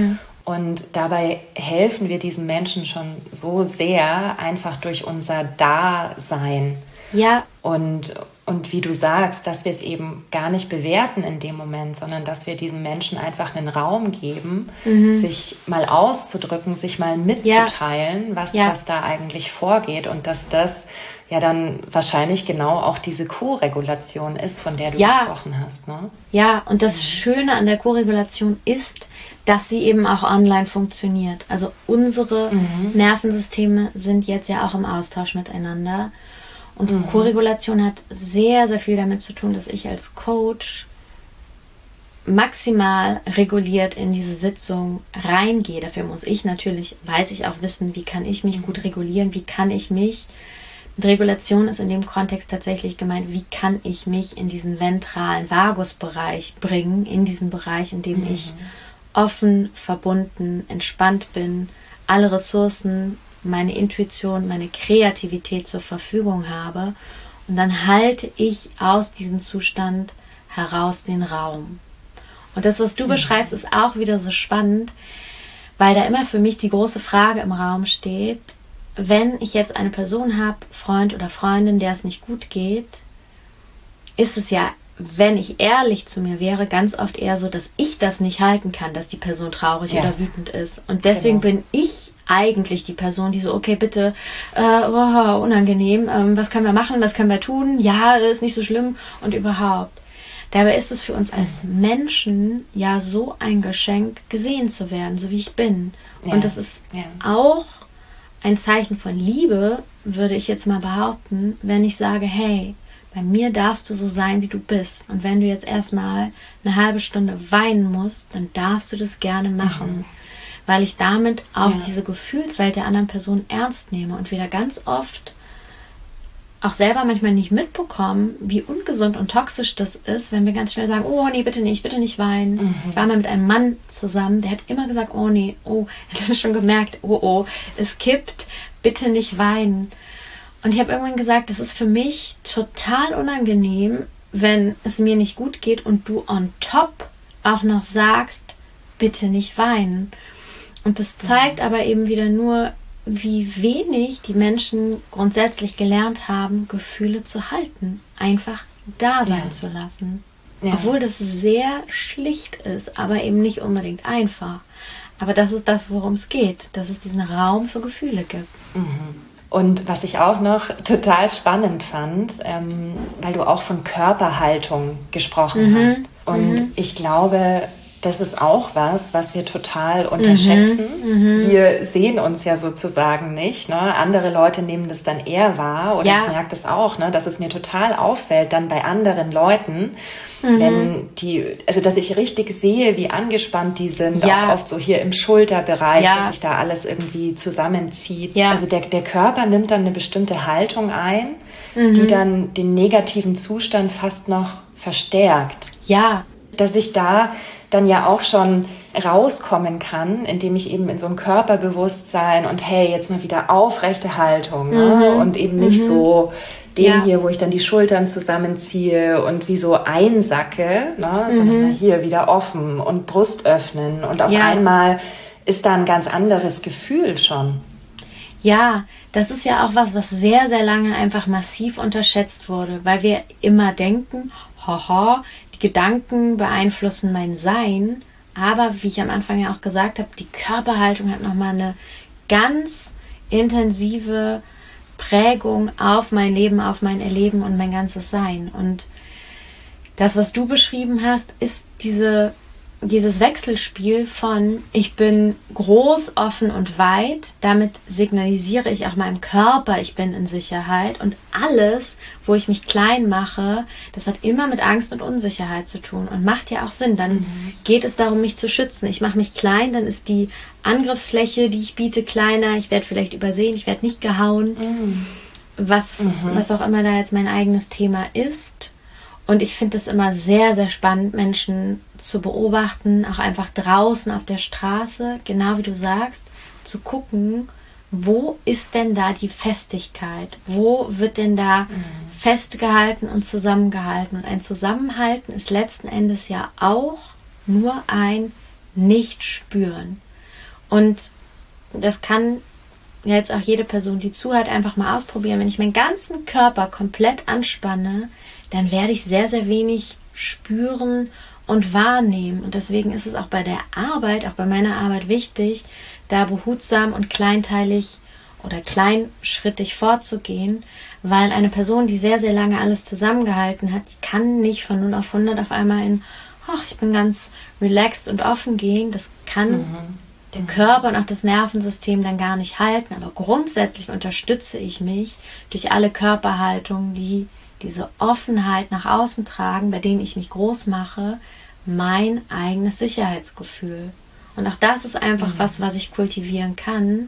[SPEAKER 1] Und dabei helfen wir diesen Menschen schon so sehr, einfach durch unser Dasein.
[SPEAKER 2] Ja.
[SPEAKER 1] Und wie du sagst, dass wir es eben gar nicht bewerten in dem Moment, sondern dass wir diesen Menschen einfach einen Raum geben, sich mal auszudrücken, sich mal mitzuteilen, was da eigentlich vorgeht, und dass das ja dann wahrscheinlich genau auch diese Co-Regulation ist, von der du gesprochen hast. Ne?
[SPEAKER 2] Ja, und das Schöne an der Co-Regulation ist, dass sie eben auch online funktioniert. Also unsere Nervensysteme sind jetzt ja auch im Austausch miteinander. Und Co-Regulation hat sehr, sehr viel damit zu tun, dass ich als Coach maximal reguliert in diese Sitzung reingehe. Dafür weiß ich auch wissen, wie kann ich mich gut regulieren, wie kann ich mich, mit Regulation ist in dem Kontext tatsächlich gemeint, wie kann ich mich in diesen ventralen Vagusbereich bringen, in diesen Bereich, in dem ich offen, verbunden, entspannt bin, alle Ressourcen, meine Intuition, meine Kreativität zur Verfügung habe, und dann halte ich aus diesem Zustand heraus den Raum. Und das, was du beschreibst, ist auch wieder so spannend, weil da immer für mich die große Frage im Raum steht, wenn ich jetzt eine Person habe, Freund oder Freundin, der es nicht gut geht, ist es ja, wenn ich ehrlich zu mir wäre, ganz oft eher so, dass ich das nicht halten kann, dass die Person traurig oder wütend ist. Und deswegen bin ich eigentlich die Person, die so, okay, bitte, unangenehm, was können wir machen, was können wir tun, ja, ist nicht so schlimm und überhaupt. Dabei ist es für uns als Menschen ja so ein Geschenk, gesehen zu werden, so wie ich bin. Und das ist auch ein Zeichen von Liebe, würde ich jetzt mal behaupten, wenn ich sage, hey, bei mir darfst du so sein, wie du bist. Und wenn du jetzt erstmal eine halbe Stunde weinen musst, dann darfst du das gerne machen. Weil ich damit auch diese Gefühlswelt der anderen Person ernst nehme und wieder ganz oft auch selber manchmal nicht mitbekommen, wie ungesund und toxisch das ist, wenn wir ganz schnell sagen, oh nee, bitte nicht weinen. Ich war mal mit einem Mann zusammen, der hat immer gesagt, oh nee, er hat schon gemerkt, es kippt, bitte nicht weinen. Und ich habe irgendwann gesagt, das ist für mich total unangenehm, wenn es mir nicht gut geht und du on top auch noch sagst, bitte nicht weinen. Und das zeigt aber eben wieder nur, wie wenig die Menschen grundsätzlich gelernt haben, Gefühle zu halten, einfach da sein zu lassen. Ja. Obwohl das sehr schlicht ist, aber eben nicht unbedingt einfach. Aber das ist das, worum es geht, dass es diesen Raum für Gefühle gibt.
[SPEAKER 1] Und was ich auch noch total spannend fand, weil du auch von Körperhaltung gesprochen hast. Und ich glaube, das ist auch was wir total unterschätzen. Wir sehen uns ja sozusagen nicht. Ne? Andere Leute nehmen das dann eher wahr. Oder ich merke das auch, ne? Dass es mir total auffällt dann bei anderen Leuten, wenn dass ich richtig sehe, wie angespannt die sind. Auch oft so hier im Schulterbereich, dass sich da alles irgendwie zusammenzieht. Ja. Also der Körper nimmt dann eine bestimmte Haltung ein, die dann den negativen Zustand fast noch verstärkt.
[SPEAKER 2] Ja.
[SPEAKER 1] Dass ich da dann ja auch schon rauskommen kann, indem ich eben in so ein Körperbewusstsein und hey, jetzt mal wieder aufrechte Haltung, ne? Und eben nicht so hier, wo ich dann die Schultern zusammenziehe und wie so einsacke, ne? Sondern hier wieder offen und Brust öffnen und auf einmal ist da ein ganz anderes Gefühl schon.
[SPEAKER 2] Ja, das ist ja auch was sehr, sehr lange einfach massiv unterschätzt wurde, weil wir immer denken, die Gedanken beeinflussen mein Sein, aber wie ich am Anfang ja auch gesagt habe, die Körperhaltung hat nochmal eine ganz intensive Prägung auf mein Leben, auf mein Erleben und mein ganzes Sein. Und das, was du beschrieben hast, ist dieses Wechselspiel von ich bin groß, offen und weit, damit signalisiere ich auch meinem Körper, ich bin in Sicherheit, und alles, wo ich mich klein mache, das hat immer mit Angst und Unsicherheit zu tun und macht ja auch Sinn. Dann geht es darum, mich zu schützen. Ich mache mich klein, dann ist die Angriffsfläche, die ich biete, kleiner, ich werde vielleicht übersehen, ich werde nicht gehauen, was auch immer da jetzt mein eigenes Thema ist. Und ich finde es immer sehr, sehr spannend, Menschen zu beobachten, auch einfach draußen auf der Straße, genau wie du sagst, zu gucken, wo ist denn da die Festigkeit? Wo wird denn da festgehalten und zusammengehalten? Und ein Zusammenhalten ist letzten Endes ja auch nur ein Nicht-Spüren. Und das kann jetzt auch jede Person, die zuhört, einfach mal ausprobieren. Wenn ich meinen ganzen Körper komplett anspanne, dann werde ich sehr, sehr wenig spüren und wahrnehmen. Und deswegen ist es auch bei der Arbeit, auch bei meiner Arbeit wichtig, da behutsam und kleinteilig oder kleinschrittig vorzugehen, weil eine Person, die sehr, sehr lange alles zusammengehalten hat, die kann nicht von 0 auf 100 auf einmal in, ach, ich bin ganz relaxed und offen gehen. Das kann der Körper und auch das Nervensystem dann gar nicht halten. Aber grundsätzlich unterstütze ich mich durch alle Körperhaltungen, die diese Offenheit nach außen tragen, bei denen ich mich groß mache, mein eigenes Sicherheitsgefühl. Und auch das ist einfach was ich kultivieren kann.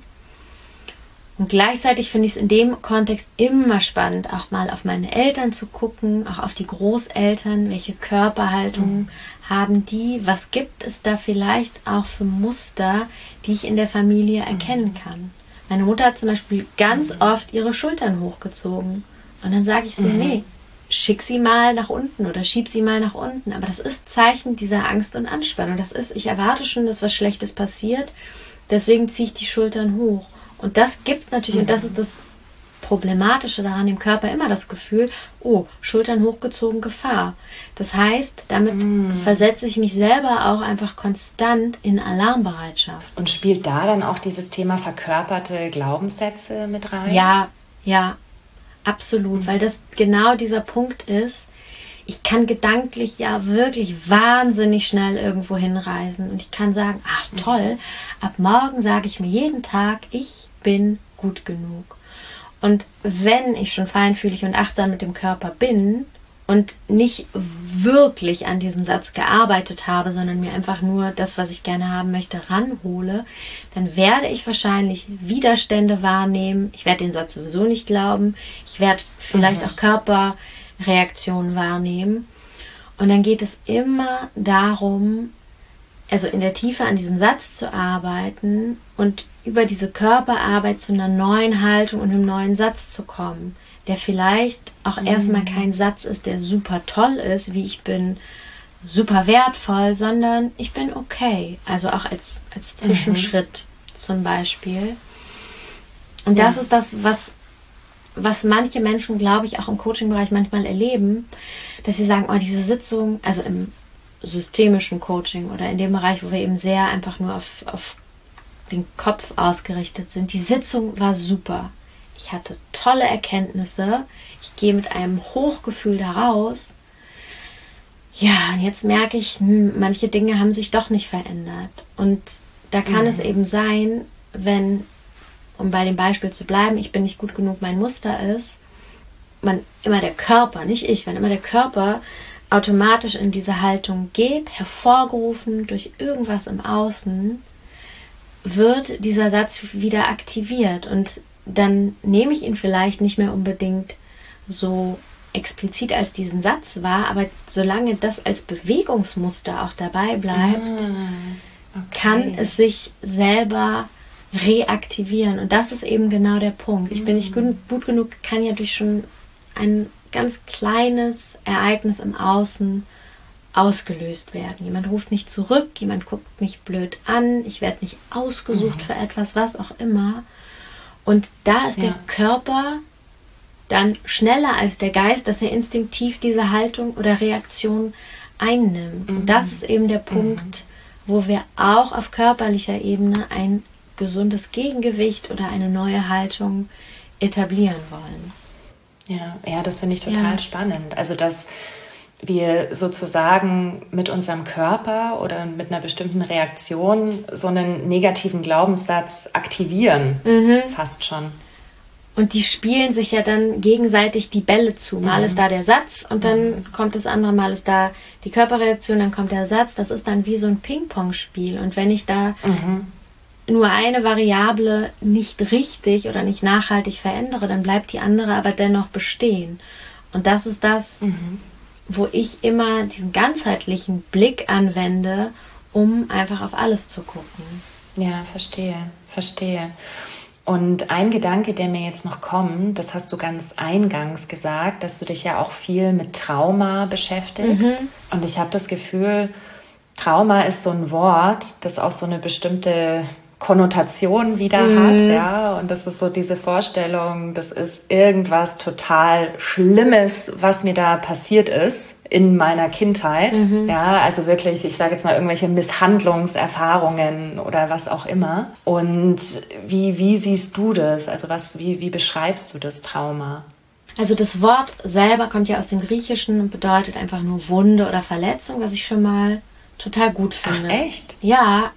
[SPEAKER 2] Und gleichzeitig finde ich es in dem Kontext immer spannend, auch mal auf meine Eltern zu gucken, auch auf die Großeltern, welche Körperhaltung haben die, was gibt es da vielleicht auch für Muster, die ich in der Familie erkennen kann. Meine Mutter hat zum Beispiel ganz oft ihre Schultern hochgezogen. Und dann sage ich so, nee, schick sie mal nach unten oder schieb sie mal nach unten. Aber das ist Zeichen dieser Angst und Anspannung. Das ist, ich erwarte schon, dass was Schlechtes passiert, deswegen ziehe ich die Schultern hoch. Und das gibt natürlich, und das ist das Problematische daran, dem Körper immer das Gefühl, oh, Schultern hochgezogen, Gefahr. Das heißt, damit versetze ich mich selber auch einfach konstant in Alarmbereitschaft.
[SPEAKER 1] Und spielt da dann auch dieses Thema verkörperte Glaubenssätze mit rein?
[SPEAKER 2] Ja, absolut, weil das genau dieser Punkt ist. Ich kann gedanklich ja wirklich wahnsinnig schnell irgendwo hinreisen und ich kann sagen, ach toll, ab morgen sage ich mir jeden Tag, ich bin gut genug. Und wenn ich schon feinfühlig und achtsam mit dem Körper bin und nicht wirklich an diesem Satz gearbeitet habe, sondern mir einfach nur das, was ich gerne haben möchte, ranhole, dann werde ich wahrscheinlich Widerstände wahrnehmen. Ich werde den Satz sowieso nicht glauben. Ich werde vielleicht auch Körperreaktionen wahrnehmen. Und dann geht es immer darum, also in der Tiefe an diesem Satz zu arbeiten und über diese Körperarbeit zu einer neuen Haltung und einem neuen Satz zu kommen, der vielleicht auch erstmal kein Satz ist, der super toll ist, wie ich bin super wertvoll, sondern ich bin okay. Also auch als Zwischenschritt zum Beispiel. Und das ist das, was manche Menschen, glaube ich, auch im Coaching-Bereich manchmal erleben, dass sie sagen, oh, diese Sitzung, also im systemischen Coaching oder in dem Bereich, wo wir eben sehr einfach nur auf den Kopf ausgerichtet sind, die Sitzung war super. Ich hatte tolle Erkenntnisse. Ich gehe mit einem Hochgefühl da raus. Ja, und jetzt merke ich, manche Dinge haben sich doch nicht verändert. Und da kann es eben sein, wenn, um bei dem Beispiel zu bleiben, ich bin nicht gut genug, mein Muster ist, wenn immer der Körper automatisch in diese Haltung geht, hervorgerufen durch irgendwas im Außen, wird dieser Satz wieder aktiviert und dann nehme ich ihn vielleicht nicht mehr unbedingt so explizit als diesen Satz wahr, aber solange das als Bewegungsmuster auch dabei bleibt, kann es sich selber reaktivieren. Und das ist eben genau der Punkt. Ich bin nicht gut genug, kann ja durch schon ein ganz kleines Ereignis im Außen ausgelöst werden. Jemand ruft nicht zurück, jemand guckt mich blöd an, ich werde nicht ausgesucht für etwas, was auch immer. Und da ist der Körper dann schneller als der Geist, dass er instinktiv diese Haltung oder Reaktion einnimmt. Und das ist eben der Punkt, wo wir auch auf körperlicher Ebene ein gesundes Gegengewicht oder eine neue Haltung etablieren wollen.
[SPEAKER 1] Ja, das finde ich total spannend. Also, dass wir sozusagen mit unserem Körper oder mit einer bestimmten Reaktion so einen negativen Glaubenssatz aktivieren, fast schon.
[SPEAKER 2] Und die spielen sich ja dann gegenseitig die Bälle zu. Mal ist da der Satz und dann kommt das andere, mal ist da die Körperreaktion, dann kommt der Satz. Das ist dann wie so ein Ping-Pong-Spiel. Und wenn ich da nur eine Variable nicht richtig oder nicht nachhaltig verändere, dann bleibt die andere aber dennoch bestehen. Und das ist das, wo ich immer diesen ganzheitlichen Blick anwende, um einfach auf alles zu gucken.
[SPEAKER 1] Ja, verstehe. Und ein Gedanke, der mir jetzt noch kommt, das hast du ganz eingangs gesagt, dass du dich ja auch viel mit Trauma beschäftigst. Und ich habe das Gefühl, Trauma ist so ein Wort, das auch so eine bestimmte Konnotation wieder hat, ja, und das ist so diese Vorstellung, das ist irgendwas total Schlimmes, was mir da passiert ist in meiner Kindheit, ja, also wirklich, ich sage jetzt mal irgendwelche Misshandlungserfahrungen oder was auch immer. Und wie siehst du das? Also wie beschreibst du das Trauma?
[SPEAKER 2] Also das Wort selber kommt ja aus dem Griechischen und bedeutet einfach nur Wunde oder Verletzung, was ich schon mal total gut finde.
[SPEAKER 1] Ach, echt?
[SPEAKER 2] Ja.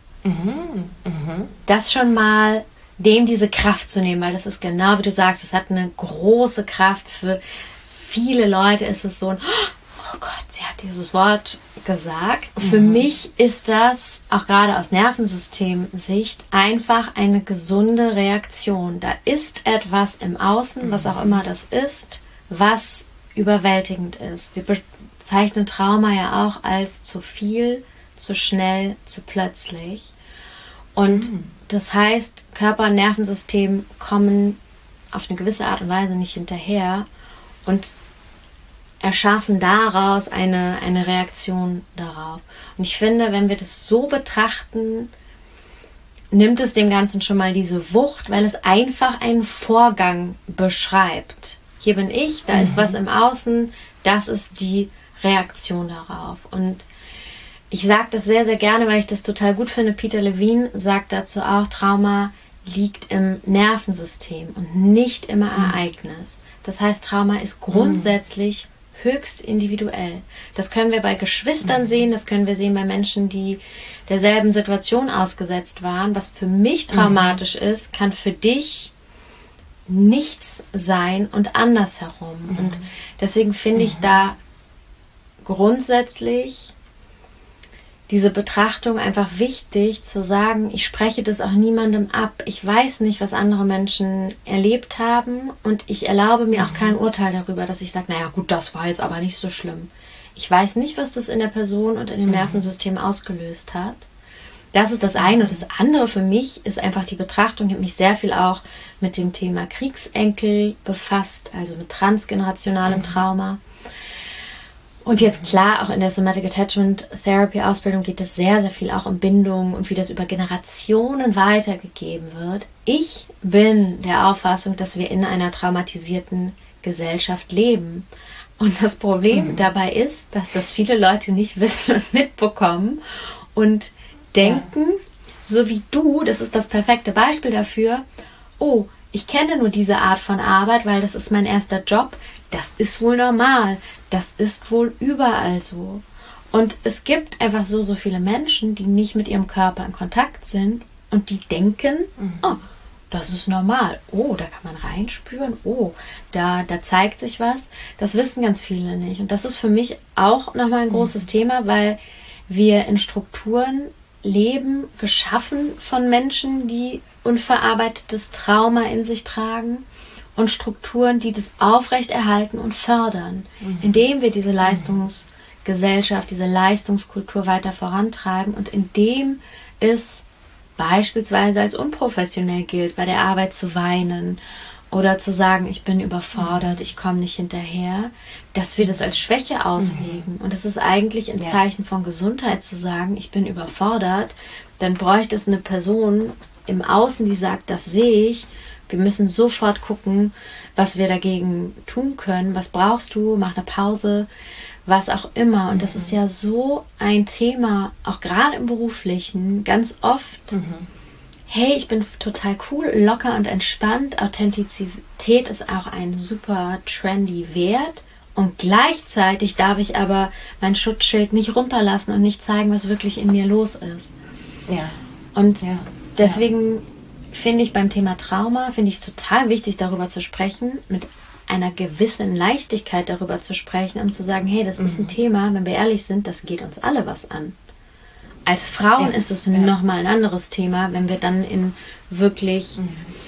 [SPEAKER 2] Das schon mal dem diese Kraft zu nehmen, weil das ist genau wie du sagst, es hat eine große Kraft. Für viele Leute ist es so ein, oh Gott, sie hat dieses Wort gesagt. Für mich ist das, auch gerade aus Nervensystemsicht, einfach eine gesunde Reaktion. Da ist etwas im Außen, was auch immer das ist, was überwältigend ist. Wir bezeichnen Trauma ja auch als zu viel, zu schnell, zu plötzlich. Und das heißt, Körper und Nervensystem kommen auf eine gewisse Art und Weise nicht hinterher und erschaffen daraus eine Reaktion darauf. Und ich finde, wenn wir das so betrachten, nimmt es dem Ganzen schon mal diese Wucht, weil es einfach einen Vorgang beschreibt. Hier bin ich, da ist was im Außen, das ist die Reaktion darauf. Und ich sage das sehr, sehr gerne, weil ich das total gut finde. Peter Levine sagt dazu auch, Trauma liegt im Nervensystem und nicht im Ereignis. Das heißt, Trauma ist grundsätzlich höchst individuell. Das können wir bei Geschwistern sehen, das können wir sehen bei Menschen, die derselben Situation ausgesetzt waren. Was für mich traumatisch ist, kann für dich nichts sein und andersherum. Und deswegen finde ich da grundsätzlich diese Betrachtung einfach wichtig, zu sagen, ich spreche das auch niemandem ab. Ich weiß nicht, was andere Menschen erlebt haben und ich erlaube mir auch kein Urteil darüber, dass ich sage, naja gut, das war jetzt aber nicht so schlimm. Ich weiß nicht, was das in der Person und in dem Nervensystem ausgelöst hat. Das ist das eine. Und das andere für mich ist einfach die Betrachtung. Ich habe mich sehr viel auch mit dem Thema Kriegsenkel befasst, also mit transgenerationalem Trauma. Und jetzt klar, auch in der Somatic Attachment Therapy Ausbildung geht es sehr, sehr viel auch um Bindung und wie das über Generationen weitergegeben wird. Ich bin der Auffassung, dass wir in einer traumatisierten Gesellschaft leben. Und das Problem dabei ist, dass das viele Leute nicht wissen und mitbekommen und denken, so wie du, das ist das perfekte Beispiel dafür, oh, ich kenne nur diese Art von Arbeit, weil das ist mein erster Job. Das ist wohl normal. Das ist wohl überall so. Und es gibt einfach so viele Menschen, die nicht mit ihrem Körper in Kontakt sind und die denken, oh, das ist normal. Oh, da kann man reinspüren. Oh, da zeigt sich was. Das wissen ganz viele nicht. Und das ist für mich auch nochmal ein großes Thema, weil wir in Strukturen leben, geschaffen von Menschen, die unverarbeitetes Trauma in sich tragen. Und Strukturen, die das aufrechterhalten und fördern, indem wir diese Leistungsgesellschaft, diese Leistungskultur weiter vorantreiben und indem es beispielsweise als unprofessionell gilt, bei der Arbeit zu weinen oder zu sagen, ich bin überfordert, ich komme nicht hinterher, dass wir das als Schwäche auslegen. Und es ist eigentlich ein Zeichen von Gesundheit zu sagen, ich bin überfordert, dann bräuchte es eine Person im Außen, die sagt, das sehe ich. Wir müssen sofort gucken, was wir dagegen tun können. Was brauchst du? Mach eine Pause, was auch immer. Und das ist ja so ein Thema, auch gerade im Beruflichen, ganz oft. Hey, ich bin total cool, locker und entspannt. Authentizität ist auch ein super trendy Wert. Und gleichzeitig darf ich aber mein Schutzschild nicht runterlassen und nicht zeigen, was wirklich in mir los ist.
[SPEAKER 1] Ja.
[SPEAKER 2] Und deswegen finde ich beim Thema Trauma, finde ich es total wichtig, darüber zu sprechen, mit einer gewissen Leichtigkeit darüber zu sprechen, um zu sagen, hey, das ist ein Thema, wenn wir ehrlich sind, das geht uns alle was an. Als Frauen ist es nochmal ein anderes Thema, wenn wir dann in wirklich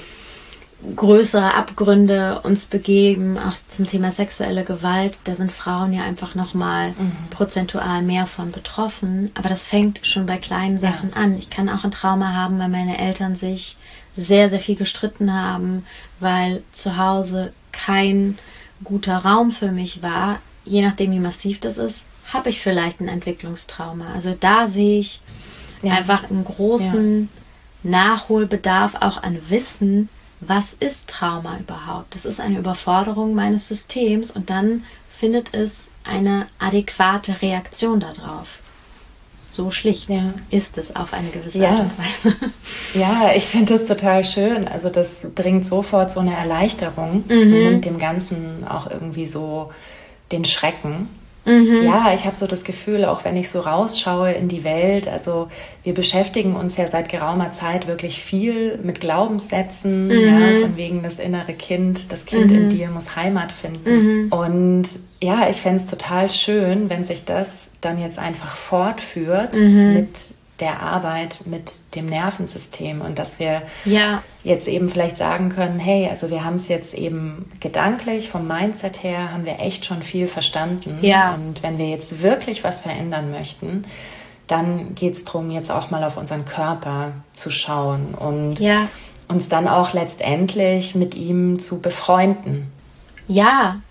[SPEAKER 2] größere Abgründe uns begeben, auch zum Thema sexuelle Gewalt, da sind Frauen ja einfach nochmal prozentual mehr von betroffen, aber das fängt schon bei kleinen Sachen an. Ich kann auch ein Trauma haben, weil meine Eltern sich sehr, sehr viel gestritten haben, weil zu Hause kein guter Raum für mich war. Je nachdem, wie massiv das ist, habe ich vielleicht ein Entwicklungstrauma. Also da sehe ich einfach einen großen Nachholbedarf auch an Wissen, was ist Trauma überhaupt? Das ist eine Überforderung meines Systems und dann findet es eine adäquate Reaktion darauf. So schlicht ist es auf eine gewisse Art und Weise.
[SPEAKER 1] Ja, ich finde das total schön. Also das bringt sofort so eine Erleichterung und nimmt dem Ganzen auch irgendwie so den Schrecken. Ja, ich habe so das Gefühl, auch wenn ich so rausschaue in die Welt, also wir beschäftigen uns ja seit geraumer Zeit wirklich viel mit Glaubenssätzen, ja, von wegen das innere Kind, das Kind in dir muss Heimat finden. Und ja, ich fände es total schön, wenn sich das dann jetzt einfach fortführt mit der Arbeit mit dem Nervensystem und dass wir jetzt eben vielleicht sagen können, hey, also wir haben es jetzt eben gedanklich, vom Mindset her haben wir echt schon viel verstanden und wenn wir jetzt wirklich was verändern möchten, dann geht es darum, jetzt auch mal auf unseren Körper zu schauen und uns dann auch letztendlich mit ihm zu befreunden.
[SPEAKER 2] Ja,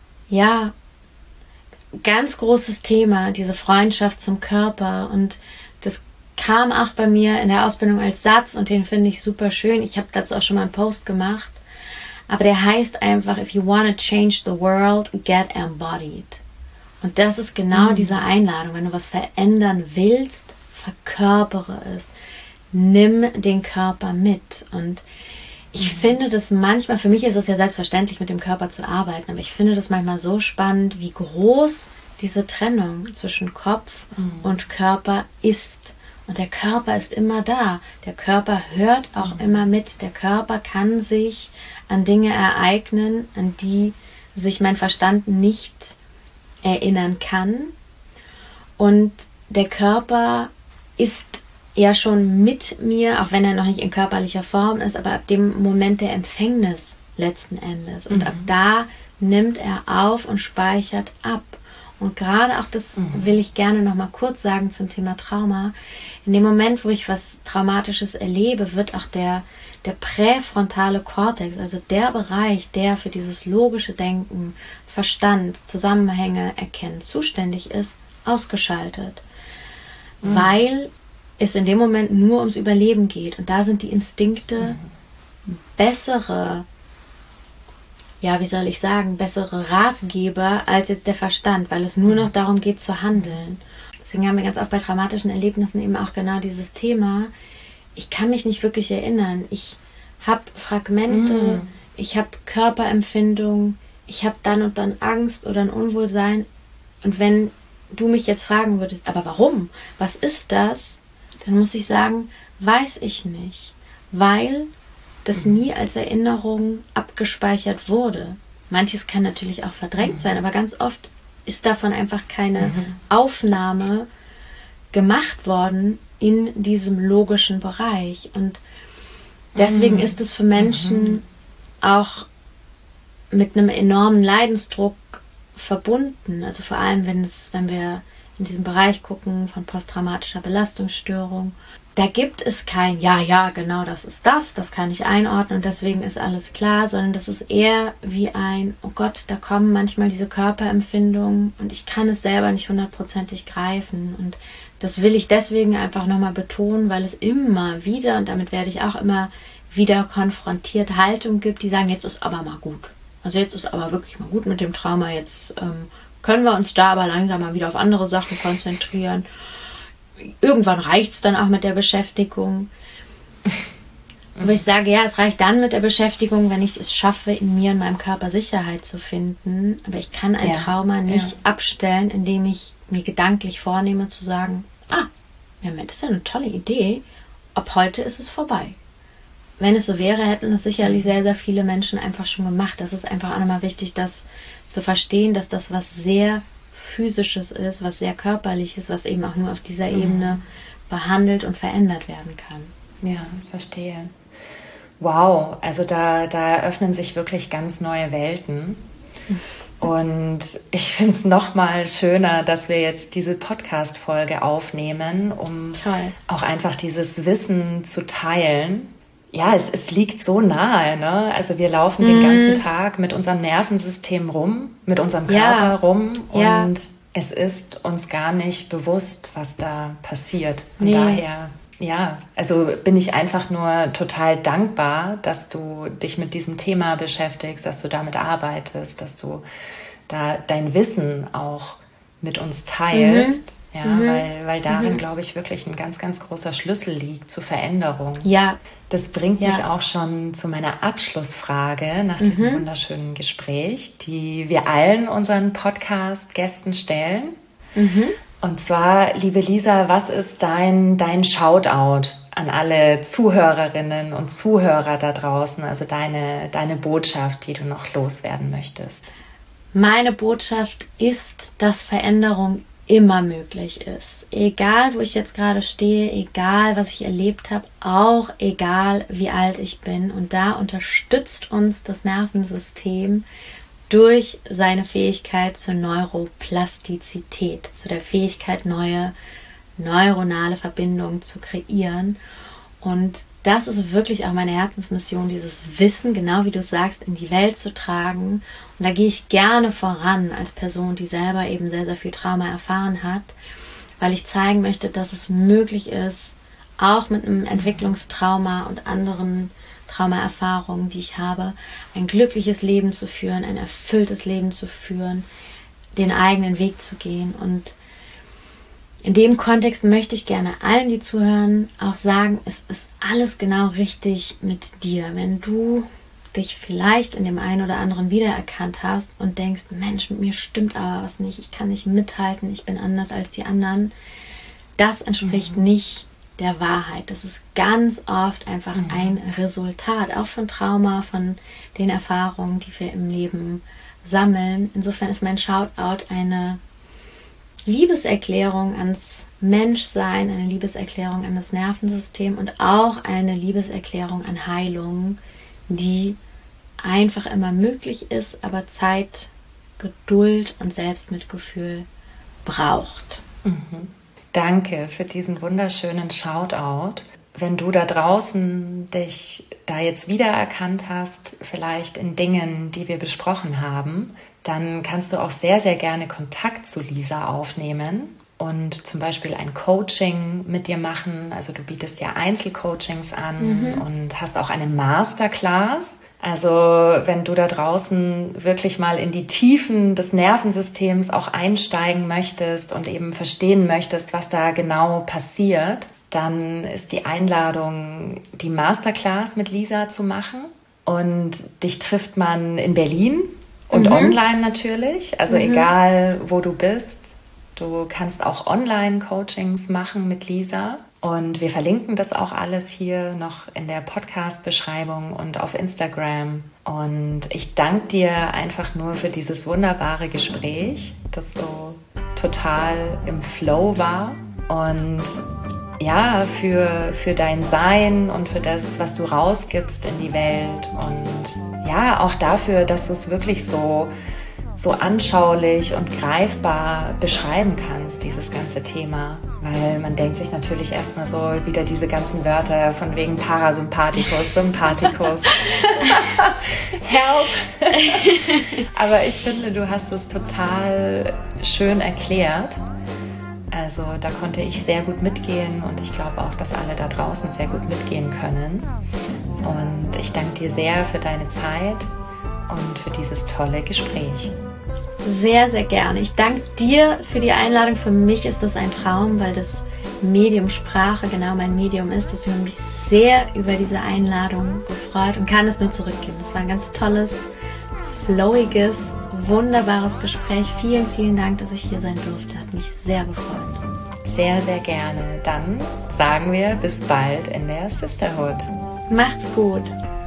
[SPEAKER 2] ganz großes Thema, diese Freundschaft zum Körper und das kam auch bei mir in der Ausbildung als Satz und den finde ich super schön. Ich habe dazu auch schon mal einen Post gemacht. Aber der heißt einfach, if you want to change the world, get embodied. Und das ist genau diese Einladung. Wenn du was verändern willst, verkörpere es. Nimm den Körper mit. Und ich finde das manchmal, für mich ist es ja selbstverständlich, mit dem Körper zu arbeiten, aber ich finde das manchmal so spannend, wie groß diese Trennung zwischen Kopf und Körper ist. Und der Körper ist immer da. Der Körper hört auch immer mit. Der Körper kann sich an Dinge ereignen, an die sich mein Verstand nicht erinnern kann. Und der Körper ist ja schon mit mir, auch wenn er noch nicht in körperlicher Form ist, aber ab dem Moment der Empfängnis letzten Endes. Und ab da nimmt er auf und speichert ab. Und gerade auch das will ich gerne noch mal kurz sagen zum Thema Trauma. In dem Moment, wo ich was Traumatisches erlebe, wird auch der präfrontale Kortex, also der Bereich, der für dieses logische Denken, Verstand, Zusammenhänge erkennen, zuständig ist, ausgeschaltet. Weil es in dem Moment nur ums Überleben geht. Und da sind die Instinkte bessere, bessere Ratgeber als jetzt der Verstand, weil es nur noch darum geht zu handeln. Deswegen haben wir ganz oft bei traumatischen Erlebnissen eben auch genau dieses Thema, ich kann mich nicht wirklich erinnern. Ich habe Fragmente, ich habe Körperempfindung, ich habe dann und dann Angst oder ein Unwohlsein. Und wenn du mich jetzt fragen würdest, aber warum? Was ist das? Dann muss ich sagen, weiß ich nicht. Weil das nie als Erinnerung abgespeichert wurde. Manches kann natürlich auch verdrängt sein, aber ganz oft ist davon einfach keine Aufnahme gemacht worden in diesem logischen Bereich. Und deswegen ist es für Menschen auch mit einem enormen Leidensdruck verbunden. Also vor allem, wenn wir in diesem Bereich gucken von posttraumatischer Belastungsstörung, da gibt es kein, genau, das ist das kann ich einordnen und deswegen ist alles klar, sondern das ist eher wie ein, oh Gott, da kommen manchmal diese Körperempfindungen und ich kann es selber nicht 100%ig greifen und das will ich deswegen einfach nochmal betonen, weil es immer wieder, und damit werde ich auch immer wieder konfrontiert, Haltung gibt, die sagen, jetzt ist aber mal gut. Also jetzt ist aber wirklich mal gut mit dem Trauma, jetzt können wir uns da aber langsam mal wieder auf andere Sachen konzentrieren. Irgendwann reicht es dann auch mit der Beschäftigung. Aber ich sage, ja, es reicht dann mit der Beschäftigung, wenn ich es schaffe, in mir und meinem Körper Sicherheit zu finden. Aber ich kann ein Trauma nicht abstellen, indem ich mir gedanklich vornehme zu sagen, Moment, das ist ja eine tolle Idee. Ab heute ist es vorbei. Wenn es so wäre, hätten es sicherlich sehr, sehr viele Menschen einfach schon gemacht. Das ist einfach auch nochmal wichtig, das zu verstehen, dass das was sehr Physisches ist, was sehr Körperliches, was eben auch nur auf dieser Ebene behandelt und verändert werden kann.
[SPEAKER 1] Ja, verstehe. Wow, also da eröffnen sich wirklich ganz neue Welten. Und ich finde es noch mal schöner, dass wir jetzt diese Podcast-Folge aufnehmen, um auch einfach dieses Wissen zu teilen. Ja, es liegt so nahe, ne? Also wir laufen den ganzen Tag mit unserem Nervensystem rum, mit unserem Körper rum und es ist uns gar nicht bewusst, was da passiert. Von daher also bin ich einfach nur total dankbar, dass du dich mit diesem Thema beschäftigst, dass du damit arbeitest, dass du da dein Wissen auch mit uns teilst. Weil darin, glaube ich, wirklich ein ganz, ganz großer Schlüssel liegt zur Veränderung.
[SPEAKER 2] Ja.
[SPEAKER 1] Das bringt mich auch schon zu meiner Abschlussfrage nach diesem wunderschönen Gespräch, die wir allen unseren Podcast-Gästen stellen. Und zwar, liebe Lisa, was ist dein Shoutout an alle Zuhörerinnen und Zuhörer da draußen, also deine Botschaft, die du noch loswerden möchtest?
[SPEAKER 2] Meine Botschaft ist, dass Veränderung immer möglich ist. Egal, wo ich jetzt gerade stehe, egal, was ich erlebt habe, auch egal, wie alt ich bin. Und da unterstützt uns das Nervensystem durch seine Fähigkeit zur Neuroplastizität, zu der Fähigkeit, neue neuronale Verbindungen zu kreieren. Und das ist wirklich auch meine Herzensmission, dieses Wissen, genau wie du sagst, in die Welt zu tragen. Und da gehe ich gerne voran als Person, die selber eben sehr, sehr viel Trauma erfahren hat, weil ich zeigen möchte, dass es möglich ist, auch mit einem Entwicklungstrauma und anderen Traumaerfahrungen, die ich habe, ein glückliches Leben zu führen, ein erfülltes Leben zu führen, den eigenen Weg zu gehen. Und in dem Kontext möchte ich gerne allen, die zuhören, auch sagen, es ist alles genau richtig mit dir. Wenn du dich vielleicht in dem einen oder anderen wiedererkannt hast und denkst, Mensch, mit mir stimmt aber was nicht, ich kann nicht mithalten, ich bin anders als die anderen, das entspricht nicht der Wahrheit. Das ist ganz oft einfach ein Resultat, auch von Trauma, von den Erfahrungen, die wir im Leben sammeln. Insofern ist mein Shoutout eine Liebeserklärung ans Menschsein, eine Liebeserklärung an das Nervensystem und auch eine Liebeserklärung an Heilung, die einfach immer möglich ist, aber Zeit, Geduld und Selbstmitgefühl braucht.
[SPEAKER 1] Danke für diesen wunderschönen Shoutout. Wenn du da draußen dich da jetzt wiedererkannt hast, vielleicht in Dingen, die wir besprochen haben, dann kannst du auch sehr, sehr gerne Kontakt zu Lisa aufnehmen und zum Beispiel ein Coaching mit dir machen. Also du bietest ja Einzelcoachings an und hast auch eine Masterclass. Also wenn du da draußen wirklich mal in die Tiefen des Nervensystems auch einsteigen möchtest und eben verstehen möchtest, was da genau passiert, dann ist die Einladung, die Masterclass mit Lisa zu machen. Und dich trifft man in Berlin und online natürlich. Also egal, wo du bist, du kannst auch Online-Coachings machen mit Lisa. Und wir verlinken das auch alles hier noch in der Podcast-Beschreibung und auf Instagram. Und ich danke dir einfach nur für dieses wunderbare Gespräch, das so total im Flow war. Und ja, für dein Sein und für das, was du rausgibst in die Welt. Und ja, auch dafür, dass du es wirklich so anschaulich und greifbar beschreiben kannst, dieses ganze Thema. Weil man denkt sich natürlich erstmal so wieder diese ganzen Wörter von wegen Parasympathikus, Sympathikus. Help! Aber ich finde, du hast es total schön erklärt. Also da konnte ich sehr gut mitgehen und ich glaube auch, dass alle da draußen sehr gut mitgehen können. Und ich danke dir sehr für deine Zeit und für dieses tolle Gespräch.
[SPEAKER 2] Sehr, sehr gerne. Ich danke dir für die Einladung. Für mich ist das ein Traum, weil das Medium Sprache genau mein Medium ist. Deswegen habe ich mich sehr über diese Einladung gefreut und kann es nur zurückgeben. Es war ein ganz tolles, flowiges, wunderbares Gespräch. Vielen, vielen Dank, dass ich hier sein durfte. Hat mich sehr gefreut.
[SPEAKER 1] Sehr, sehr gerne. Dann sagen wir bis bald in der Sisterhood.
[SPEAKER 2] Macht's gut.